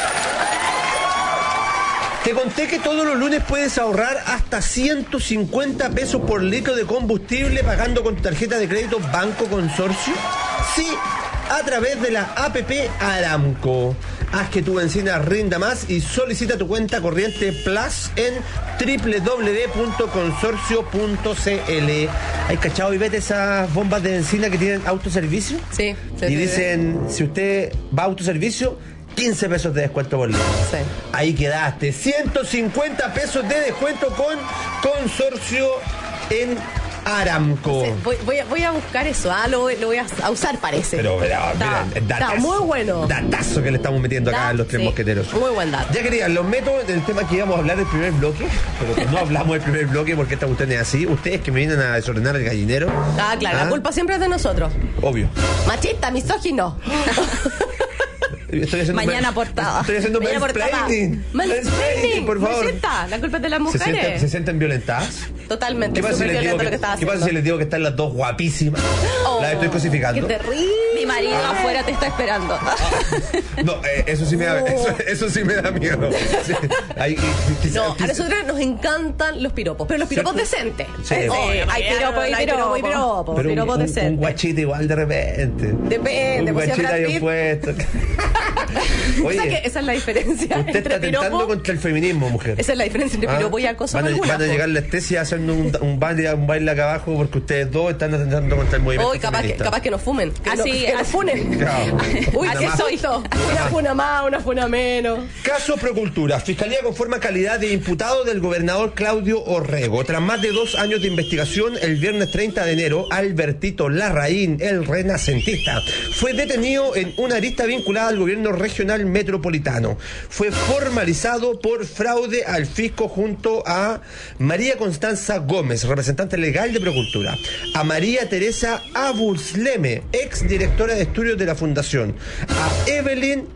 Te conté que todos los lunes puedes ahorrar hasta 150 pesos por litro de combustible pagando con tu tarjeta de crédito Banco Consorcio. Sí, a través de la APP Aramco. Haz que tu benzina rinda más y solicita tu cuenta corriente Plus en www.consorcio.cl. ¿Hay cachado y vete esas bombas de benzina que tienen autoservicio? Sí. Y dicen, si usted va a autoservicio, 15 pesos de descuento por litro. Sí. Ahí quedaste. 150 pesos de descuento con Consorcio en Aramco. Sí, voy a buscar eso, lo voy a usar, parece. Pero está muy bueno. Datazo que le estamos metiendo acá en los tres Sí, mosqueteros. muy buen dato. Ya querían, los meto del tema que íbamos a hablar del primer bloque, pero que no hablamos del primer bloque porque esta cuestión es así. Ustedes que me vienen a desordenar el gallinero. Claro, la culpa siempre es de nosotros. Obvio. Machista, misógino. Estoy haciendo Mañana portada. Estoy haciendo Mañana mansplaining. Mansplaining, por favor. Machista, la culpa es de las ¿Se mujeres. sienten violentadas? Totalmente. ¿Qué pasa, si Súper les digo violento lo que estás ¿Qué pasa si haciendo. les digo que están las dos guapísimas? Las estoy cosificando. Qué terrible. Mi marido afuera te está esperando. No, eso sí me da, eso sí me da miedo. Sí. No, a nosotros nos encantan los piropos, pero los piropos decentes. Sí. Hay piropos y piropos. Pero Piropos un decentes. guachito igual de repente. Depende, Un pues, si guachito Brad ahí Pitt- puesto. ¿Sabes Oye, qué? Esa es la diferencia usted está entre tentando piropo. contra el feminismo, mujer. Esa es la diferencia entre piropo y acoso. Van a alguna, po. llegar la estesia haciendo un baile acá abajo porque ustedes dos están atentando contra el movimiento Hoy feminista. capaz que nos fumen. Que nos funen. Claro. Uy, Una ¿qué más. soy? Una funa más, una funa menos. Caso Procultura. Fiscalía conforma calidad de imputado del gobernador Claudio Orrego. Tras más de 2 años de investigación, el viernes 30 de enero, Albertito Larraín, el renacentista, fue detenido en una arista vinculada al gobierno Regional Metropolitano. Fue formalizado por fraude al fisco junto a María Constanza Gómez, representante legal de Procultura, a María Teresa Abusleme, ex directora de estudios de la Fundación, a Evelyn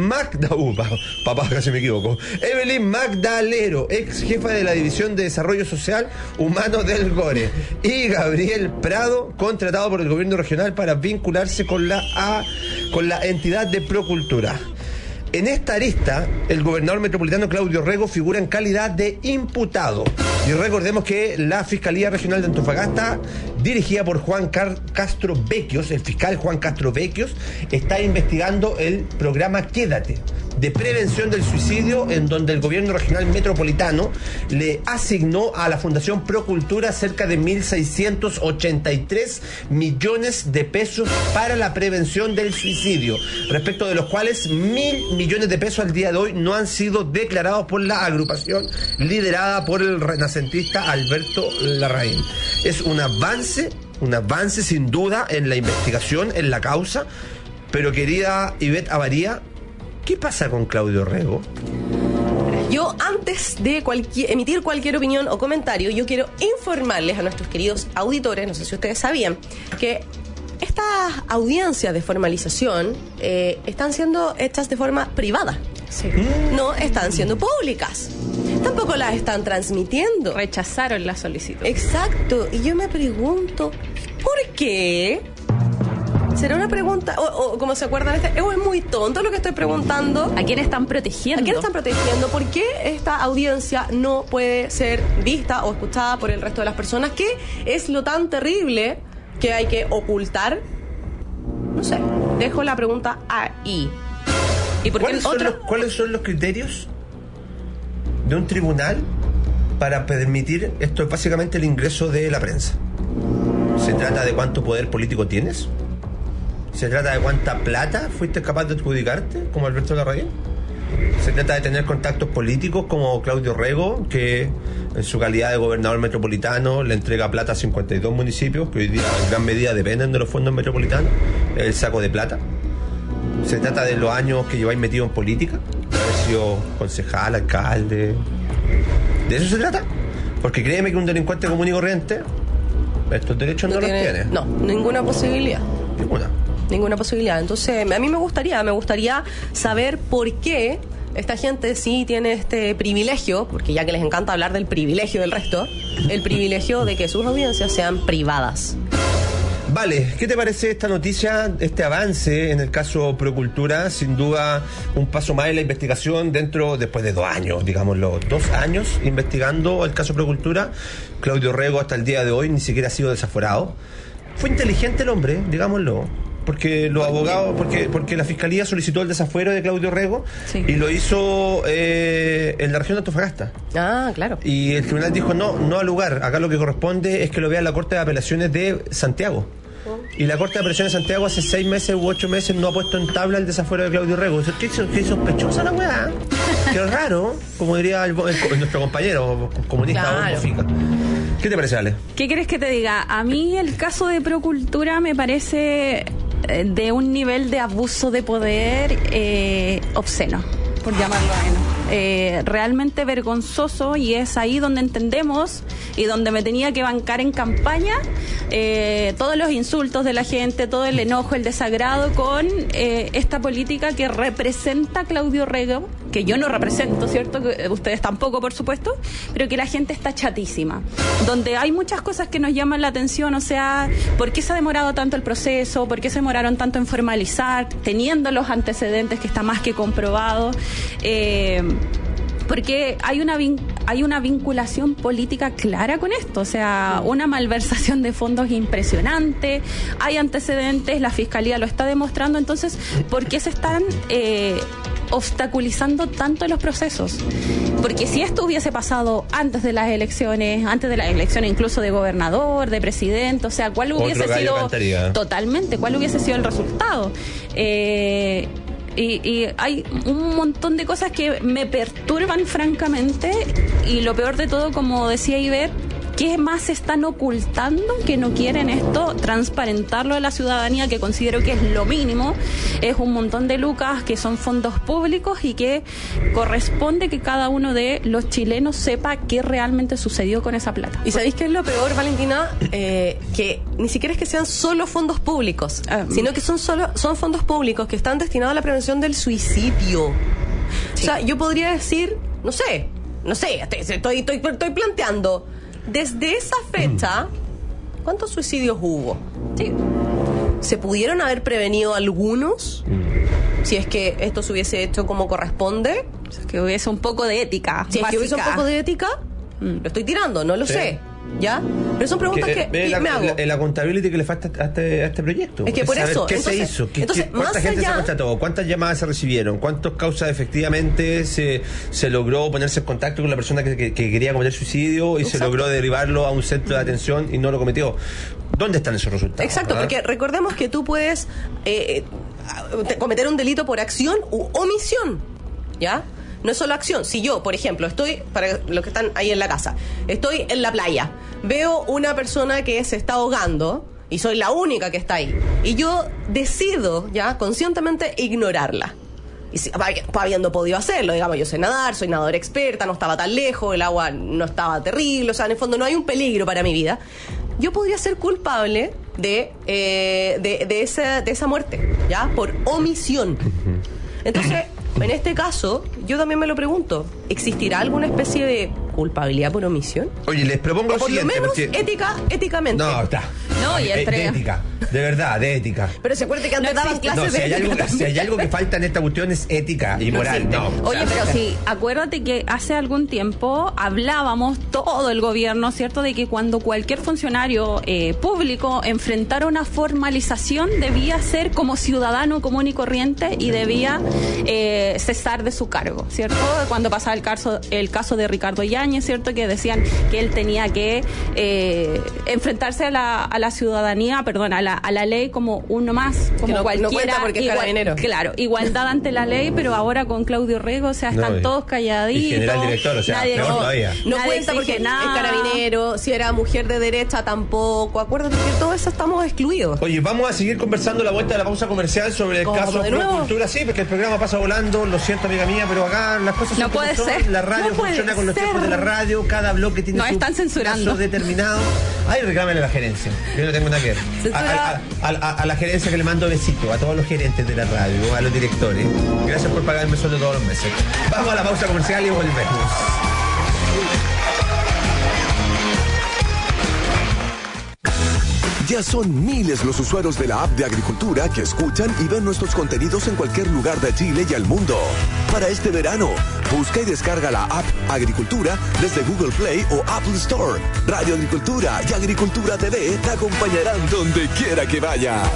Evelyn Magdalero, ex jefa de la División de Desarrollo Social Humano del GORE, y Gabriel Prado, contratado por el gobierno regional para vincularse con la entidad de Procultura. En esta arista, el gobernador metropolitano Claudio Rego figura en calidad de imputado. Y recordemos que la Fiscalía Regional de Antofagasta, dirigida por Juan Castro Vecchios, el fiscal Juan Castro Vecchios, está investigando el programa Quédate, de prevención del suicidio, en donde el gobierno regional metropolitano le asignó a la Fundación Procultura cerca de 1.683 millones de pesos para la prevención del suicidio, respecto de los cuales 1.000 millones de pesos al día de hoy no han sido declarados por la agrupación liderada por el renacentista Alberto Larraín. Es un avance sin duda en la investigación, en la causa, pero querida Ivette Avaría, ¿qué pasa con Claudio Rego? Yo, antes de emitir cualquier opinión o comentario, yo quiero informarles a nuestros queridos auditores, no sé si ustedes sabían, que estas audiencias de formalización están siendo hechas de forma privada. Sí. No están siendo públicas. Tampoco las están transmitiendo. Rechazaron la solicitud. Exacto. Y yo me pregunto, ¿por qué? ¿Será una pregunta? O como se acuerdan, es muy tonto lo que estoy preguntando. ¿A quién están protegiendo? ¿A quién están protegiendo? ¿Por qué esta audiencia no puede ser vista o escuchada por el resto de las personas? ¿Qué es lo tan terrible que hay que ocultar? No sé, dejo la pregunta ahí. ¿Y por qué ¿Cuáles son los criterios de un tribunal para permitir esto? Es básicamente el ingreso de la prensa. ¿Se trata de cuánto poder político tienes? ¿Se trata de cuánta plata fuiste capaz de adjudicarte, como Alberto Larraín? ¿Se trata de tener contactos políticos como Claudio Rego, que en su calidad de gobernador metropolitano le entrega plata a 52 municipios que hoy día en gran medida dependen de los fondos metropolitanos, el saco de plata? ¿Se trata de los años que lleváis metido en política? ¿Haber sido concejal, alcalde? ¿De eso se trata? Porque créeme que un delincuente común y corriente estos derechos no los tiene. No, ninguna posibilidad. Ninguna posibilidad. Entonces, a mí me gustaría saber por qué esta gente sí tiene este privilegio, porque ya que les encanta hablar del privilegio del resto, el privilegio de que sus audiencias sean privadas. Vale, ¿qué te parece esta noticia, este avance en el caso Procultura? Sin duda un paso más en la investigación después de 2 años, digámoslo, 2 años investigando el caso Procultura. Claudio Rego hasta el día de hoy ni siquiera ha sido desaforado. Fue inteligente el hombre, digámoslo, porque los abogados, porque la fiscalía solicitó el desafuero de Claudio Rego, sí, y lo hizo en la región de Antofagasta. Ah, claro. Y el tribunal dijo no al lugar, acá lo que corresponde es que lo vea la Corte de Apelaciones de Santiago. Y la Corte de Apelaciones de Santiago hace 6 meses u 8 meses no ha puesto en tabla el desafuero de Claudio Rego. Qué sospechosa la weá. Qué raro, como diría nuestro compañero comunista, claro. Mofica. ¿Qué te parece, Ale? ¿Qué quieres que te diga? A mí el caso de Procultura me parece de un nivel de abuso de poder obsceno, por llamarlo menos. Realmente vergonzoso, y es ahí donde entendemos y donde me tenía que bancar en campaña todos los insultos de la gente, todo el enojo, el desagrado con esta política que representa Claudio Rego, que yo no represento, ¿cierto? Que ustedes tampoco, por supuesto, pero que la gente está chatísima, donde hay muchas cosas que nos llaman la atención, o sea, ¿por qué se ha demorado tanto el proceso? ¿Por qué se demoraron tanto en formalizar, teniendo los antecedentes que está más que comprobado? Porque hay una vinculación política clara con esto, o sea, una malversación de fondos impresionante, hay antecedentes, la Fiscalía lo está demostrando. Entonces, ¿por qué se están obstaculizando tanto los procesos? Porque si esto hubiese pasado antes de las elecciones incluso de gobernador, de presidente, o sea, ¿cuál hubiese sido totalmente, cuál hubiese sido el resultado? Y hay un montón de cosas que me perturban francamente, y lo peor de todo, como decía Ivette, ¿qué más están ocultando que no quieren esto transparentarlo a la ciudadanía? Que considero que es lo mínimo. Es un montón de lucas que son fondos públicos y que corresponde que cada uno de los chilenos sepa qué realmente sucedió con esa plata. ¿Y sabéis qué es lo peor, Valentina? Que ni siquiera es que sean solo fondos públicos, sino que son fondos públicos que están destinados a la prevención del suicidio. Sí. O sea, yo podría decir, no sé, estoy planteando, desde esa fecha, ¿cuántos suicidios hubo? Sí. ¿Se pudieron haber prevenido algunos? Si es que esto se hubiese hecho como corresponde. Si es que hubiese un poco de ética. Si es que hubiese un poco de ética, lo estoy tirando, no lo sé. ¿Ya? Pero son preguntas que me hago. La accountability que le falta a este proyecto. Es que por eso. ¿Qué se hizo? ¿Cuánta gente se contrató? ¿Cuántas llamadas se recibieron? ¿Cuántas causas efectivamente se logró ponerse en contacto con la persona que quería cometer suicidio y se logró derivarlo a un centro de atención y no lo cometió? ¿Dónde están esos resultados? Exacto, ¿verdad? Porque recordemos que tú puedes cometer un delito por acción u omisión, ¿ya? No es solo acción. Si yo, por ejemplo, estoy, para los que están ahí en la casa, estoy en la playa, veo una persona que se está ahogando y soy la única que está ahí, y yo decido ya conscientemente ignorarla, y habiendo podido hacerlo, digamos, yo sé nadar, soy nadadora experta, no estaba tan lejos, el agua no estaba terrible, o sea, en el fondo no hay un peligro para mi vida, yo podría ser culpable de esa muerte, ya, por omisión. Entonces, en este caso, yo también me lo pregunto, ¿existirá alguna especie de culpabilidad por omisión? Oye, les propongo lo siguiente. Por lo menos éticamente. No, está. No, y de ética, de verdad, de ética. Pero se acuerda que antes daban clases de ética. Si hay algo que falta en esta cuestión es ética y moral. No. Oye, pero sí, acuérdate que hace algún tiempo hablábamos todo el gobierno, ¿cierto?, de que cuando cualquier funcionario público enfrentara una formalización debía ser como ciudadano común y corriente y debía cesar de su cargo, ¿cierto? Cuando pasaba el caso de Ricardo Yáñez, ¿cierto?, que decían que él tenía que enfrentarse a la ciudadanía, perdón, a la ley como uno más, como no, cualquiera. No cuenta porque es carabinero. Claro, igualdad ante la ley, pero ahora con Claudio Rego, o sea, están todos calladitos. Y general director, o sea, peor todavía. No cuenta porque es carabinero, si era mujer de derecha tampoco. Acuérdate que todo eso estamos excluidos. Oye, vamos a seguir conversando a la vuelta de la pausa comercial sobre el caso Procultura. Sí, porque el programa pasa volando, lo siento, amiga mía, pero acá las cosas no puede ser. La radio funciona con los tiempos de la radio, cada bloque tiene su están censurando determinado. Ay, reclámenle a la gerencia. Yo no tengo nada que ver. A la gerencia que le mando besitos, a todos los gerentes de la radio, a los directores. Gracias por pagarme sueldo todos los meses. Vamos a la pausa comercial y volvemos. Ya son miles los usuarios de la app de Agricultura que escuchan y ven nuestros contenidos en cualquier lugar de Chile y al mundo. Para este verano, busca y descarga la app Agricultura desde Google Play o Apple Store. Radio Agricultura y Agricultura TV te acompañarán donde quiera que vayas.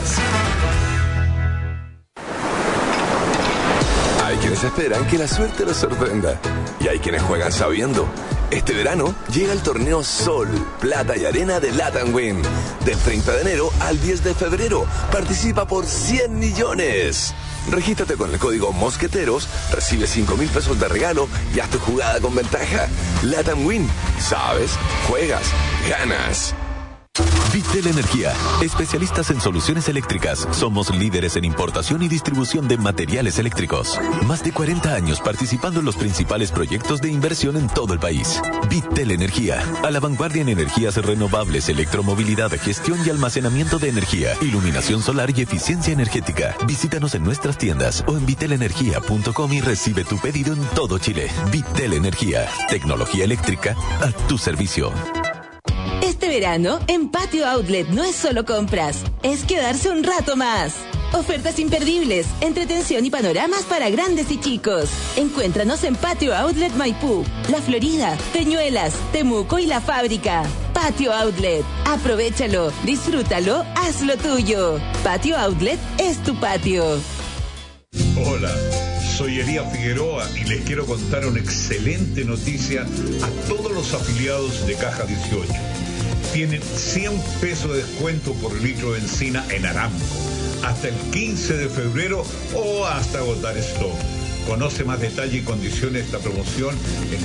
Hay quienes esperan que la suerte los sorprenda y hay quienes juegan sabiendo. Este verano llega el torneo Sol, Plata y Arena de Latam Win. Del 30 de enero al 10 de febrero. Participa por 100 millones. Regístrate con el código Mosqueteros, recibe 5.000 pesos de regalo y haz tu jugada con ventaja. Latam Win. Sabes, juegas, ganas. Vitel Energía, especialistas en soluciones eléctricas. Somos líderes en importación y distribución de materiales eléctricos. Más de 40 años participando en los principales proyectos de inversión en todo el país. Vitel Energía, a la vanguardia en energías renovables, electromovilidad, gestión y almacenamiento de energía, iluminación solar y eficiencia energética. Visítanos en nuestras tiendas o en vitelenergia.com y recibe tu pedido en todo Chile. Vitel Energía, tecnología eléctrica a tu servicio. Este verano, en Patio Outlet no es solo compras, es quedarse un rato más. Ofertas imperdibles, entretención y panoramas para grandes y chicos. Encuéntranos en Patio Outlet Maipú, La Florida, Peñuelas, Temuco y La Fábrica. Patio Outlet, aprovéchalo, disfrútalo, hazlo tuyo. Patio Outlet es tu patio. Hola, soy Elías Figueroa y les quiero contar una excelente noticia a todos los afiliados de Caja 18. Tienen 100 pesos de descuento por litro de benzina en Aramco hasta el 15 de febrero o hasta agotar stock. Conoce más detalle y condiciones de esta promoción en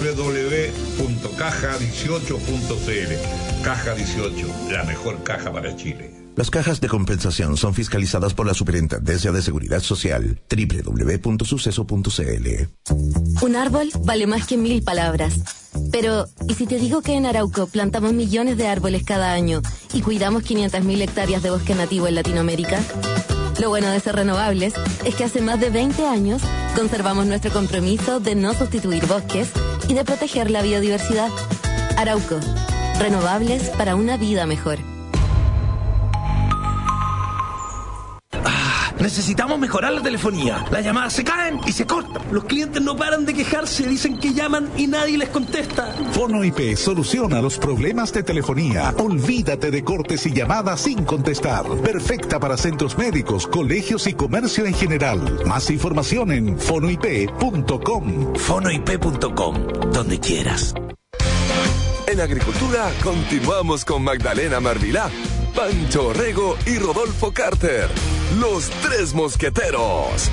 www.caja18.cl. Caja 18, la mejor caja para Chile. Las cajas de compensación son fiscalizadas por la Superintendencia de Seguridad Social. www.suceso.cl. Un árbol vale más que 1000 palabras. Pero, ¿y si te digo que en Arauco plantamos millones de árboles cada año y cuidamos 500.000 hectáreas de bosque nativo en Latinoamérica? Lo bueno de ser renovables es que hace más de 20 años conservamos nuestro compromiso de no sustituir bosques y de proteger la biodiversidad. Arauco, renovables para una vida mejor. Necesitamos mejorar la telefonía. Las llamadas se caen y se cortan. Los clientes no paran de quejarse, dicen que llaman y nadie les contesta. Fono IP soluciona los problemas de telefonía. Olvídate de cortes y llamadas sin contestar. Perfecta para centros médicos, colegios y comercio en general. Más información en fonoip.com. Fonoip.com, donde quieras. En Agricultura continuamos con Magdalena Mervilá, Pancho Orrego y Rodolfo Carter, los tres mosqueteros.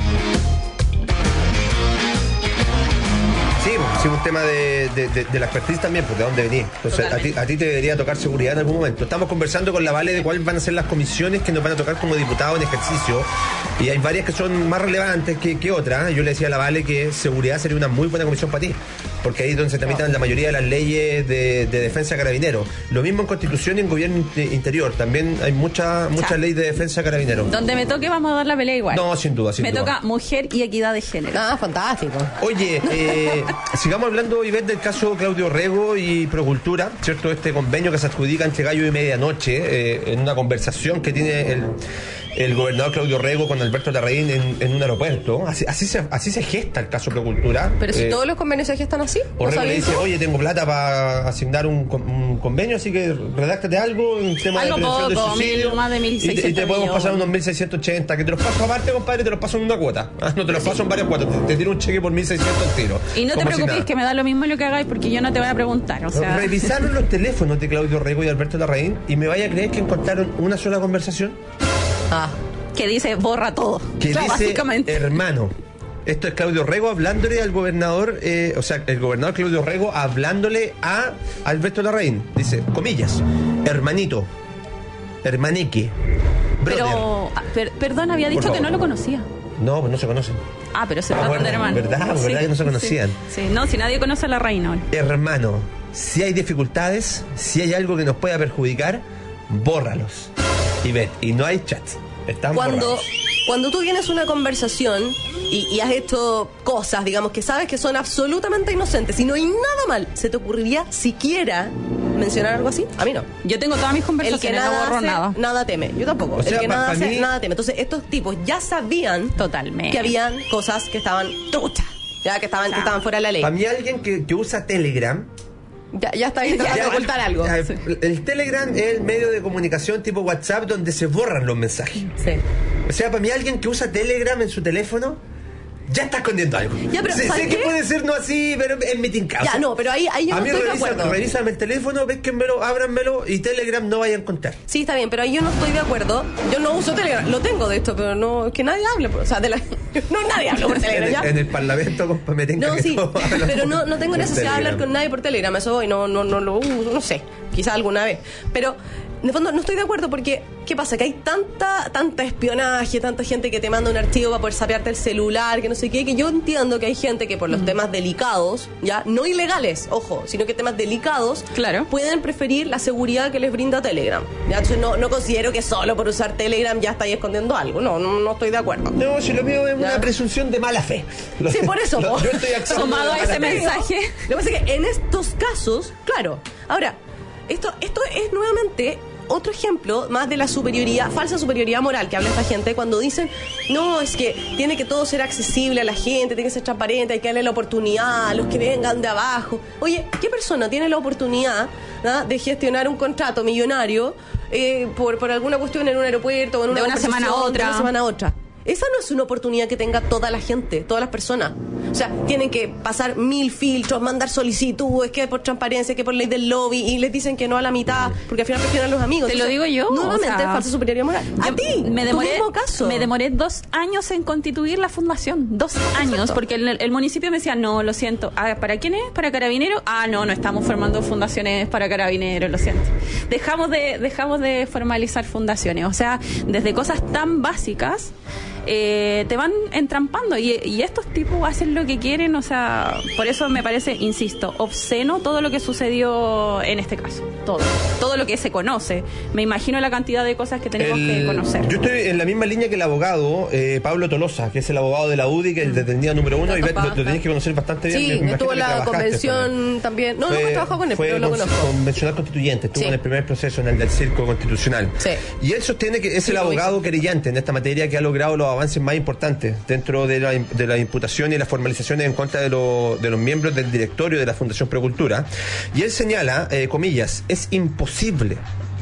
Sí, un tema de la expertise también, pues de dónde venís. Entonces, a ti te debería tocar seguridad en algún momento. Estamos conversando con la Vale de cuáles van a ser las comisiones que nos van a tocar como diputados en ejercicio. Y hay varias que son más relevantes que otras. Yo le decía a la Vale que seguridad sería una muy buena comisión para ti, porque ahí es donde se tramitan la mayoría de las leyes de defensa de carabineros. Lo mismo en Constitución y en Gobierno Interior. También hay mucha ley de defensa de carabineros. Donde me toque vamos a dar la pelea igual. No, sin duda. Me toca mujer y equidad de género. Ah, fantástico. Oye, sigamos hablando, Ivette, del caso Claudio Orrego y Procultura, ¿cierto? Este convenio que se adjudica entre gallo y medianoche en una conversación que tiene el gobernador Claudio Orrego con Alberto Larraín en un aeropuerto. Así se gesta el caso Procultura. Pero si todos los convenios se gestan así. Orrego le dice, oye, tengo plata para asignar un convenio, así que redáctate algo en tema de prevención de suicidio. Más de 1.600 y te podemos pasar unos 1.680, que te los paso aparte, compadre, te los paso en una cuota. No te los paso en varias cuotas, te tiro un cheque por 1.600 al tiro. Y no te preocupes, que me da lo mismo lo que hagáis, porque yo no te voy a preguntar. O sea... Revisaron los teléfonos de Claudio Orrego y Alberto Larraín y me vaya a creer que encontraron una sola conversación. Que dice borra todo. Que dice, básicamente, hermano. Esto es Claudio Orrego hablándole al gobernador, el gobernador Claudio Orrego hablándole a Alberto Larraín. Dice, comillas, hermanito, hermanique, brother. Pero, perdón, había dicho que no lo conocía. No, pues no se conocen. Pero se trata de hermano. ¿Verdad que no se conocían? Sí, no, si nadie conoce a Larraín ahora. Hermano, si hay dificultades, si hay algo que nos pueda perjudicar, bórralos. Y no hay chat. Cuando tú tienes una conversación y has hecho cosas, digamos, que sabes que son absolutamente inocentes y no hay nada mal, ¿se te ocurriría siquiera mencionar algo así? A mí no. Yo tengo todas mis conversaciones, no borro nada. Nada teme. Yo tampoco. El que nada hace, nada teme. Entonces, estos tipos ya sabían totalmente que habían cosas que estaban truchas, ya que estaban fuera de la ley. Para mí alguien que usa Telegram ya está bien tratando de ocultar algo. El Telegram es el medio de comunicación tipo WhatsApp donde se borran los mensajes. Sí. O sea, para mí alguien que usa Telegram en su teléfono ya está escondiendo algo. Sé que puede ser no así, pero es mi tincao. Ya, no, pero ahí yo no estoy de acuerdo. Revísame el teléfono, ábranmelo y Telegram no vaya a encontrar. Sí, está bien, pero ahí yo no estoy de acuerdo. Yo no uso Telegram, lo tengo de esto, pero no, que nadie hable. O sea, nadie habla por Telegram, ¿ya? En el Parlamento, compa, me tengo que sí, pero no tengo necesidad de hablar con nadie por Telegram, eso voy, no lo uso, no sé, quizás alguna vez. Pero de fondo no estoy de acuerdo porque, ¿qué pasa? Que hay tanta espionaje, tanta gente que te manda un archivo para poder sapearte el celular, que no sé qué, que yo entiendo que hay gente que por los temas delicados, ya, no ilegales, ojo, sino que temas delicados, claro, pueden preferir la seguridad que les brinda Telegram. ¿Ya? Entonces no considero que solo por usar Telegram ya estáis escondiendo algo, no estoy de acuerdo. No, si lo mío es una presunción de mala fe. Sí, por eso. Yo estoy sumado a ese mensaje. Lo que pasa es que en estos casos, claro, ahora, esto es nuevamente otro ejemplo más de la falsa superioridad moral que habla esta gente cuando dicen, no, es que tiene que todo ser accesible a la gente, tiene que ser transparente, hay que darle la oportunidad a los que vengan de abajo. Oye, ¿qué persona tiene la oportunidad de gestionar un contrato millonario por alguna cuestión en un aeropuerto o en una semana a otra? De una semana a otra. Esa no es una oportunidad que tenga toda la gente, todas las personas. O sea, tienen que pasar 1000 filtros, mandar solicitudes, que por transparencia, que por ley del lobby, y les dicen que no a la mitad, porque al final prefieren a los amigos. Te lo digo yo. Nuevamente, o sea, falsa superioridad moral. A ti, me demoré, tu mismo caso. Me demoré 2 años en constituir la fundación. 2 años, porque el municipio me decía, no, lo siento. ¿Para quién es? ¿Para Carabineros? No estamos formando fundaciones para Carabineros, lo siento. Dejamos de formalizar fundaciones. O sea, desde cosas tan básicas te van entrampando y estos tipos hacen lo que quieren. O sea, por eso me parece, insisto, obsceno todo lo que sucedió en este caso. Todo lo que se conoce. Me imagino la cantidad de cosas que tenemos que conocer. Yo estoy en la misma línea que el abogado Pablo Tolosa, que es el abogado de la UDI, que es el detenido número 1, y lo tenés que conocer bastante bien. Sí, estuvo en la convención también. No he trabajado con él, pero lo conozco. Fue convencional constituyente, estuvo en el primer proceso, en el del circo constitucional. Sí. Y él sostiene que es el abogado querellante en esta materia que ha logrado los avances más importantes dentro de la imputación y las formalizaciones en contra de los miembros del directorio de la Fundación Procultura. Y él señala, comillas, es imposible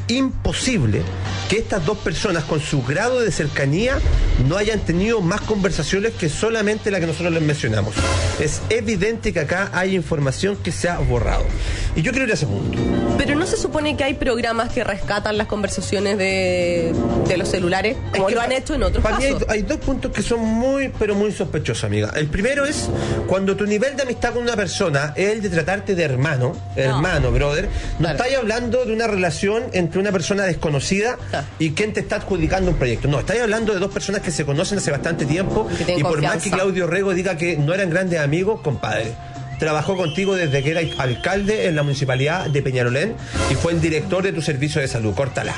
que estas dos personas con su grado de cercanía no hayan tenido más conversaciones que solamente la que nosotros les mencionamos. Es evidente que acá hay información que se ha borrado. Y yo quiero ir a ese punto. Pero ¿no se supone que hay programas que rescatan las conversaciones de los celulares? Como lo han hecho en otros casos. Para mí hay 2 puntos que son muy, pero muy sospechosos, amiga. El primero es cuando tu nivel de amistad con una persona es el de tratarte de hermano, brother. No estáis hablando de una relación entre una persona desconocida y quien te está adjudicando un proyecto. No, estáis hablando de 2 personas que se conocen hace bastante tiempo y por más que Claudio Rego diga que no eran grandes amigos, compadre, trabajó contigo desde que era alcalde en la municipalidad de Peñalolén y fue el director de tu servicio de salud. Córtala.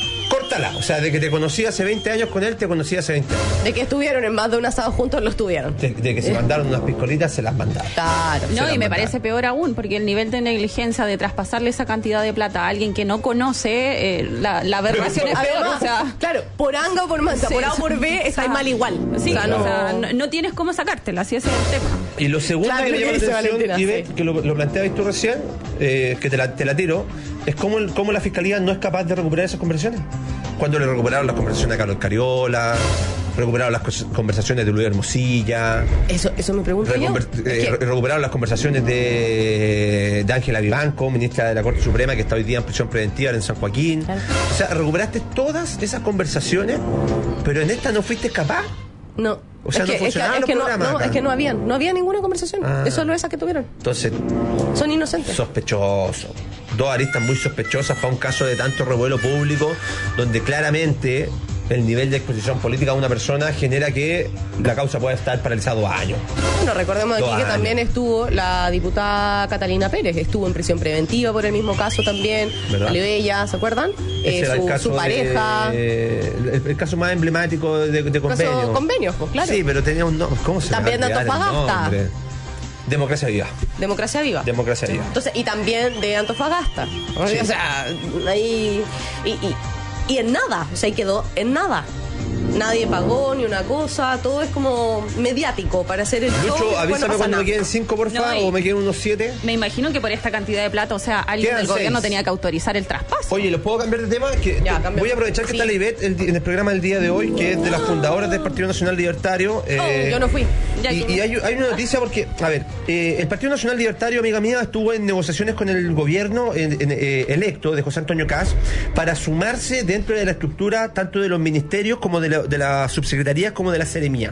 O sea, de que te conocí hace 20 años con él, te conocí hace 20 años. De que estuvieron en más de un asado juntos, lo estuvieron. De que se mandaron unas piscolitas, se las mandaron. Claro. No, y me parece peor aún, porque el nivel de negligencia de traspasarle esa cantidad de plata a alguien que no conoce, la aberración es peor. Además, o sea, claro, por A o por manta, por A o por B, estáis mal igual. Sí, no tienes cómo sacártela, así es el tema. Y lo segundo que me llama la atención, Ibe, que lo planteabas tú recién, que te la tiro, es cómo la Fiscalía no es capaz de recuperar esas conversaciones. Cuando le recuperaron las conversaciones a Carlos Cariola, recuperaron las conversaciones de Luis Hermosilla. Eso me pregunto yo. Recuperaron las conversaciones de Ángela Vivanco, ministra de la Corte Suprema, que está hoy día en prisión preventiva en San Joaquín. Claro. O sea, recuperaste todas esas conversaciones, pero en esta no fuiste capaz. No. O sea, no funcionaban los programas. Es que no había ninguna conversación. Es solo esa que tuvieron. Entonces, son inocentes. Sospechoso. 2 aristas muy sospechosas para un caso de tanto revuelo público, donde claramente el nivel de exposición política de una persona genera que la causa pueda estar paralizada 2 años. Bueno, recordemos aquí que también estuvo la diputada Catalina Pérez, estuvo en prisión preventiva por el mismo caso también. Salió ella, ¿se acuerdan? Su pareja. El caso más emblemático de convenio. Convenios, pues claro. Sí, pero tenía un nombre. ¿Cómo se llama? También de Antofagasta. Democracia Viva. Entonces, y también de Antofagasta. Sí. O sea, ahí. Y en nada. O sea, ahí quedó en nada. Nadie pagó ni una cosa, todo es como mediático para hacer el show. Lucho, avísame cuando me queden 5, por favor, o me queden unos 7. Me imagino que por esta cantidad de plata, o sea, alguien del gobierno tenía que autorizar el traspaso. Oye, ¿los puedo cambiar de tema? Voy a aprovechar que está la Ivette en el programa del día de hoy, que es de las fundadoras del Partido Nacional Libertario. Yo no fui. Y hay una noticia porque, a ver, el Partido Nacional Libertario, amiga mía, estuvo en negociaciones con el gobierno electo de José Antonio Kast para sumarse dentro de la estructura tanto de los ministerios como de las subsecretarías como de la seremía.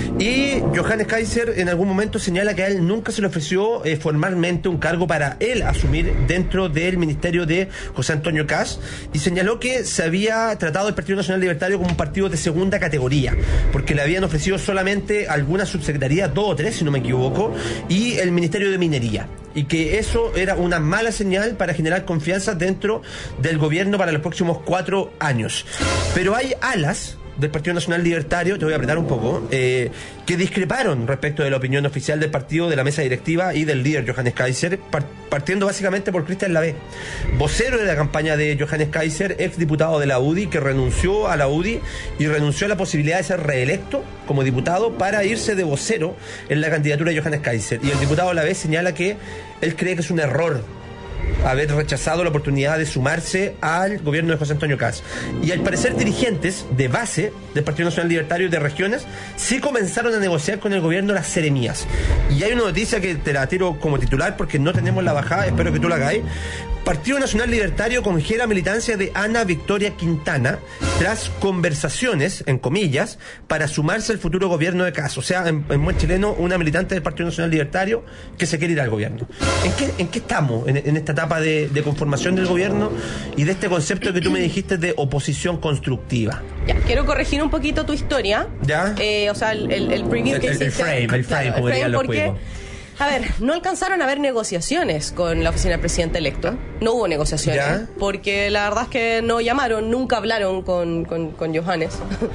Y Johannes Kaiser en algún momento señala que a él nunca se le ofreció formalmente un cargo para él asumir dentro del ministerio de José Antonio Kast, y señaló que se había tratado el Partido Nacional Libertario como un partido de segunda categoría, porque le habían ofrecido solamente algunas subsecretarías, 2 o 3 si no me equivoco, y el Ministerio de Minería, y que eso era una mala señal para generar confianza dentro del gobierno para los próximos 4 años. Pero hay alas del Partido Nacional Libertario, te voy a apretar un poco, que discreparon respecto de la opinión oficial del partido, de la mesa directiva y del líder Johannes Kaiser, partiendo básicamente por Cristian Lavé, vocero de la campaña de Johannes Kaiser, exdiputado de la UDI, que renunció a la UDI y renunció a la posibilidad de ser reelecto como diputado para irse de vocero en la candidatura de Johannes Kaiser. Y el diputado Lavé señala que él cree que es un error haber rechazado la oportunidad de sumarse al gobierno de José Antonio Kast. Y al parecer dirigentes de base del Partido Nacional Libertario y de regiones sí comenzaron a negociar con el gobierno las seremías. Y hay una noticia que te la tiro como titular porque no tenemos la bajada, espero que tú la hagáis. Partido Nacional Libertario congela militancia de Ana Victoria Quintana tras conversaciones, en comillas, para sumarse al futuro gobierno de Kast. O sea, en buen chileno, una militante del Partido Nacional Libertario que se quiere ir al gobierno. ¿En qué estamos en esta etapa de conformación del gobierno y de este concepto que tú me dijiste de oposición constructiva? Ya, quiero corregir un poquito tu historia. ¿Ya? O sea, el preview que hiciste. El frame, como dirían los juegos. A ver, no alcanzaron a haber negociaciones con la oficina del presidente electo. No hubo negociaciones. ¿Ya? Porque la verdad es que no llamaron, nunca hablaron con Johannes.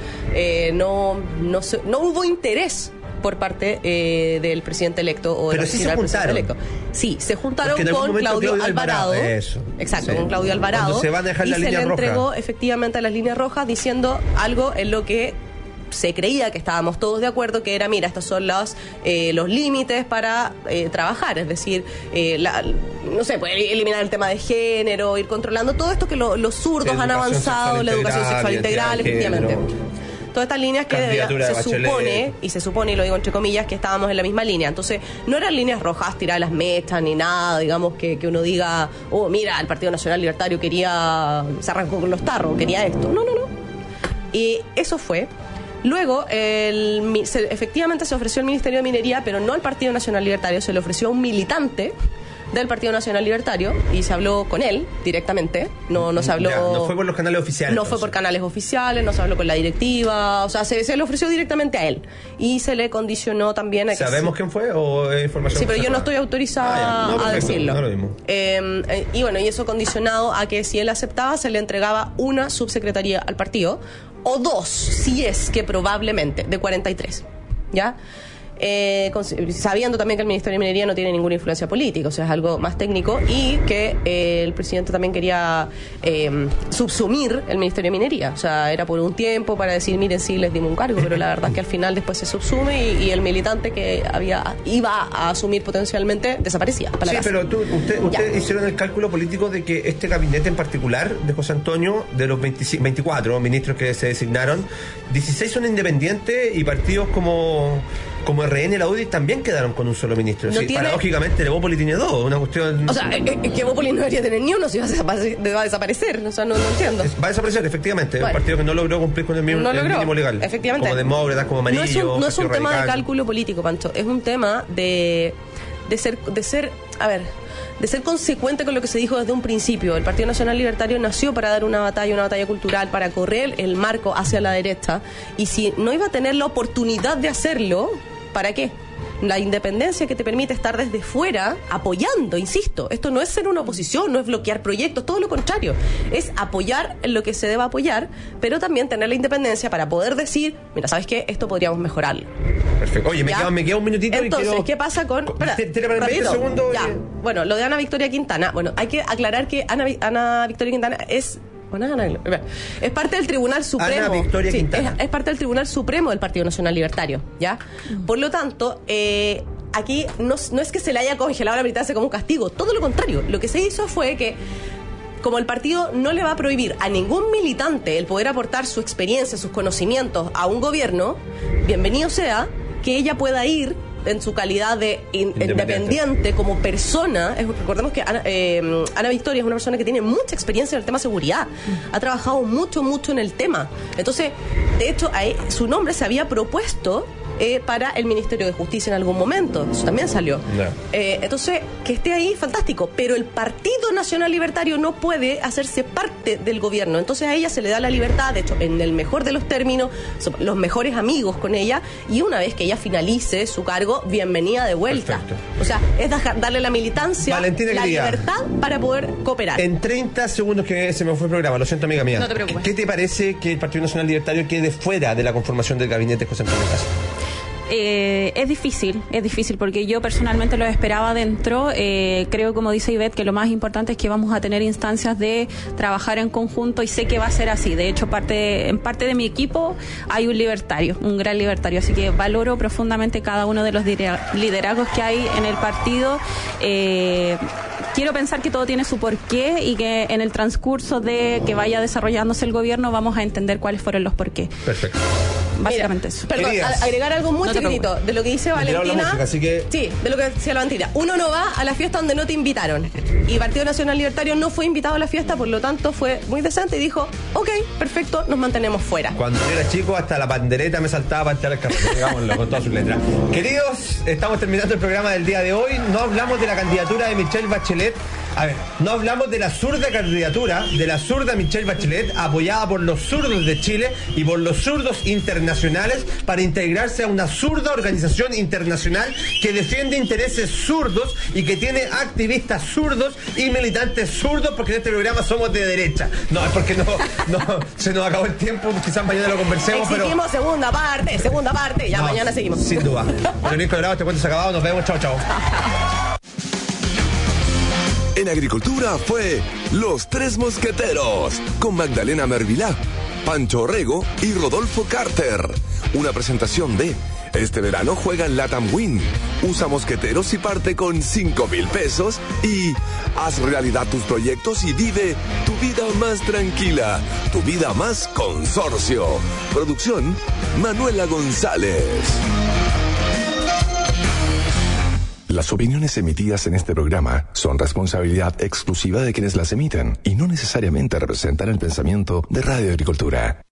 No hubo interés por parte del presidente electo o de la oficina del presidente electo. Sí, se juntaron con Claudio Alvarado. Eso. Exacto, sí. Con Claudio Alvarado. Cuando se van a dejar la línea roja. Y se le entregó efectivamente a las líneas rojas diciendo algo en lo que se creía que estábamos todos de acuerdo, que era, mira, estos son los límites para trabajar, es decir, no sé, pues eliminar el tema de género, ir controlando todo esto que los zurdos han avanzado, la educación sexual integral, efectivamente. Todas estas líneas que se supone, y lo digo entre comillas, que estábamos en la misma línea. Entonces, no eran líneas rojas, tirar las mechas ni nada, digamos, que uno diga, oh, mira, el Partido Nacional Libertario se arrancó con los tarros, quería esto. No. Y eso fue. Luego, efectivamente se ofreció al Ministerio de Minería, pero no al Partido Nacional Libertario, se le ofreció a un militante del Partido Nacional Libertario y se habló con él directamente. No se habló. No fue por los canales oficiales. No fue por canales oficiales, no se habló con la directiva, o sea, se le ofreció directamente a él y se le condicionó también a que. ¿Sabemos quién fue o es información? Sí, pero yo no estoy autorizada a decirlo. No lo mismo. Y bueno, y eso condicionado a que si él aceptaba, se le entregaba una subsecretaría al partido. O 2, si es que probablemente, de 43, ¿ya? Sabiendo también que el Ministerio de Minería no tiene ninguna influencia política, o sea, es algo más técnico, y que el presidente también quería subsumir el Ministerio de Minería, o sea, era por un tiempo para decir, miren, sí, les dimos un cargo, pero la verdad es que al final después se subsume y el militante que iba a asumir potencialmente desaparecía. Sí, pero ustedes hicieron el cálculo político de que este gabinete en particular de José Antonio, de los 24 ministros que se designaron, 16 son independientes y partidos como RN y la UDI también quedaron con un solo ministro. No paradójicamente, el Evópolis tiene 2, una cuestión. O sea, que Evópolis no debería tener ni uno, si va a desaparecer. O sea, no entiendo. Va a desaparecer, efectivamente. Bueno, un partido que no logró cumplir con el mínimo legal. Efectivamente. Como demócratas, como Amarillo. No es un tema de cálculo político, Pancho. Es un tema de ser consecuente con lo que se dijo desde un principio. El Partido Nacional Libertario nació para dar una batalla cultural, para correr el marco hacia la derecha, y si no iba a tener la oportunidad de hacerlo, ¿para qué? La independencia que te permite estar desde fuera apoyando, insisto, esto no es ser una oposición, no es bloquear proyectos, todo lo contrario, es apoyar en lo que se deba apoyar, pero también tener la independencia para poder decir, mira, ¿sabes qué? Esto podríamos mejorarlo. Perfecto. Oye, me queda un minutito. Entonces, y quiero... ¿qué pasa con...? Espera, 20 segundos. Ya. Bueno, lo de Ana Victoria Quintana, hay que aclarar que Ana Victoria Quintana es parte del Tribunal Supremo. Ana Victoria Quintana. Es parte del Tribunal Supremo del Partido Nacional Libertario, ¿ya? Por lo tanto, aquí no es que se le haya congelado la militancia como un castigo, todo lo contrario. Lo que se hizo fue que, como el partido no le va a prohibir a ningún militante el poder aportar su experiencia, sus conocimientos a un gobierno, bienvenido sea que ella pueda ir en su calidad de independiente como persona. Recordemos que Ana Victoria es una persona que tiene mucha experiencia en el tema seguridad, ha trabajado mucho en el tema. Entonces, de hecho, su nombre se había propuesto para el Ministerio de Justicia en algún momento. Eso también salió. Entonces, que esté ahí, fantástico. Pero el Partido Nacional Libertario no puede hacerse parte del gobierno. Entonces a ella se le da la libertad, de hecho, en el mejor de los términos, son los mejores amigos con ella, y una vez que ella finalice su cargo, bienvenida de vuelta. Perfecto. O sea, es darle la militancia, Valentina, la libertad para poder cooperar. En 30 segundos que se me fue el programa, lo siento, amiga mía. No te preocupes. ¿Qué te parece que el Partido Nacional Libertario quede fuera de la conformación del gabinete de José Antonio Kast? Es difícil porque yo personalmente lo esperaba dentro. Creo, como dice Ivette, que lo más importante es que vamos a tener instancias de trabajar en conjunto, y sé que va a ser así. De hecho, en parte de mi equipo hay un gran libertario, así que valoro profundamente cada uno de los liderazgos que hay en el partido. quiero pensar que todo tiene su porqué y que en el transcurso de que vaya desarrollándose el gobierno vamos a entender cuáles fueron los porqués. Perfecto. Básicamente eso. Perdón, agregar algo muy chiquitito de lo que dice Valentina. Música, así que... Sí, de lo que decía Valentina. Uno no va a la fiesta donde no te invitaron. Y Partido Nacional Libertario no fue invitado a la fiesta, por lo tanto fue muy decente y dijo, ok, perfecto, nos mantenemos fuera. Cuando era chico, hasta la pandereta me saltaba para entrar al carro, digámoslo con todas sus letras. Queridos, estamos terminando el programa del día de hoy. No hablamos de la candidatura de Michelle Bachelet. A ver, no hablamos de la zurda candidatura, de la zurda Michelle Bachelet, apoyada por los zurdos de Chile y por los zurdos internacionales para integrarse a una zurda organización internacional que defiende intereses zurdos y que tiene activistas zurdos y militantes zurdos, porque en este programa somos de derecha. No, es porque no se nos acabó el tiempo, quizás mañana lo conversemos, Exigimos segunda parte, ya mañana seguimos. Sin duda. Verónica Bravo, este cuento se ha acabado, nos vemos, chao, chao. En Agricultura fue Los Tres Mosqueteros, con Magdalena Mervilá, Pancho Orrego y Rodolfo Carter. Una presentación de este verano juega en Latam Win. Usa mosqueteros y parte con 5,000 pesos y haz realidad tus proyectos y vive tu vida más tranquila, tu vida más consorcio. Producción, Manuela González. Las opiniones emitidas en este programa son responsabilidad exclusiva de quienes las emiten y no necesariamente representan el pensamiento de Radio Agricultura.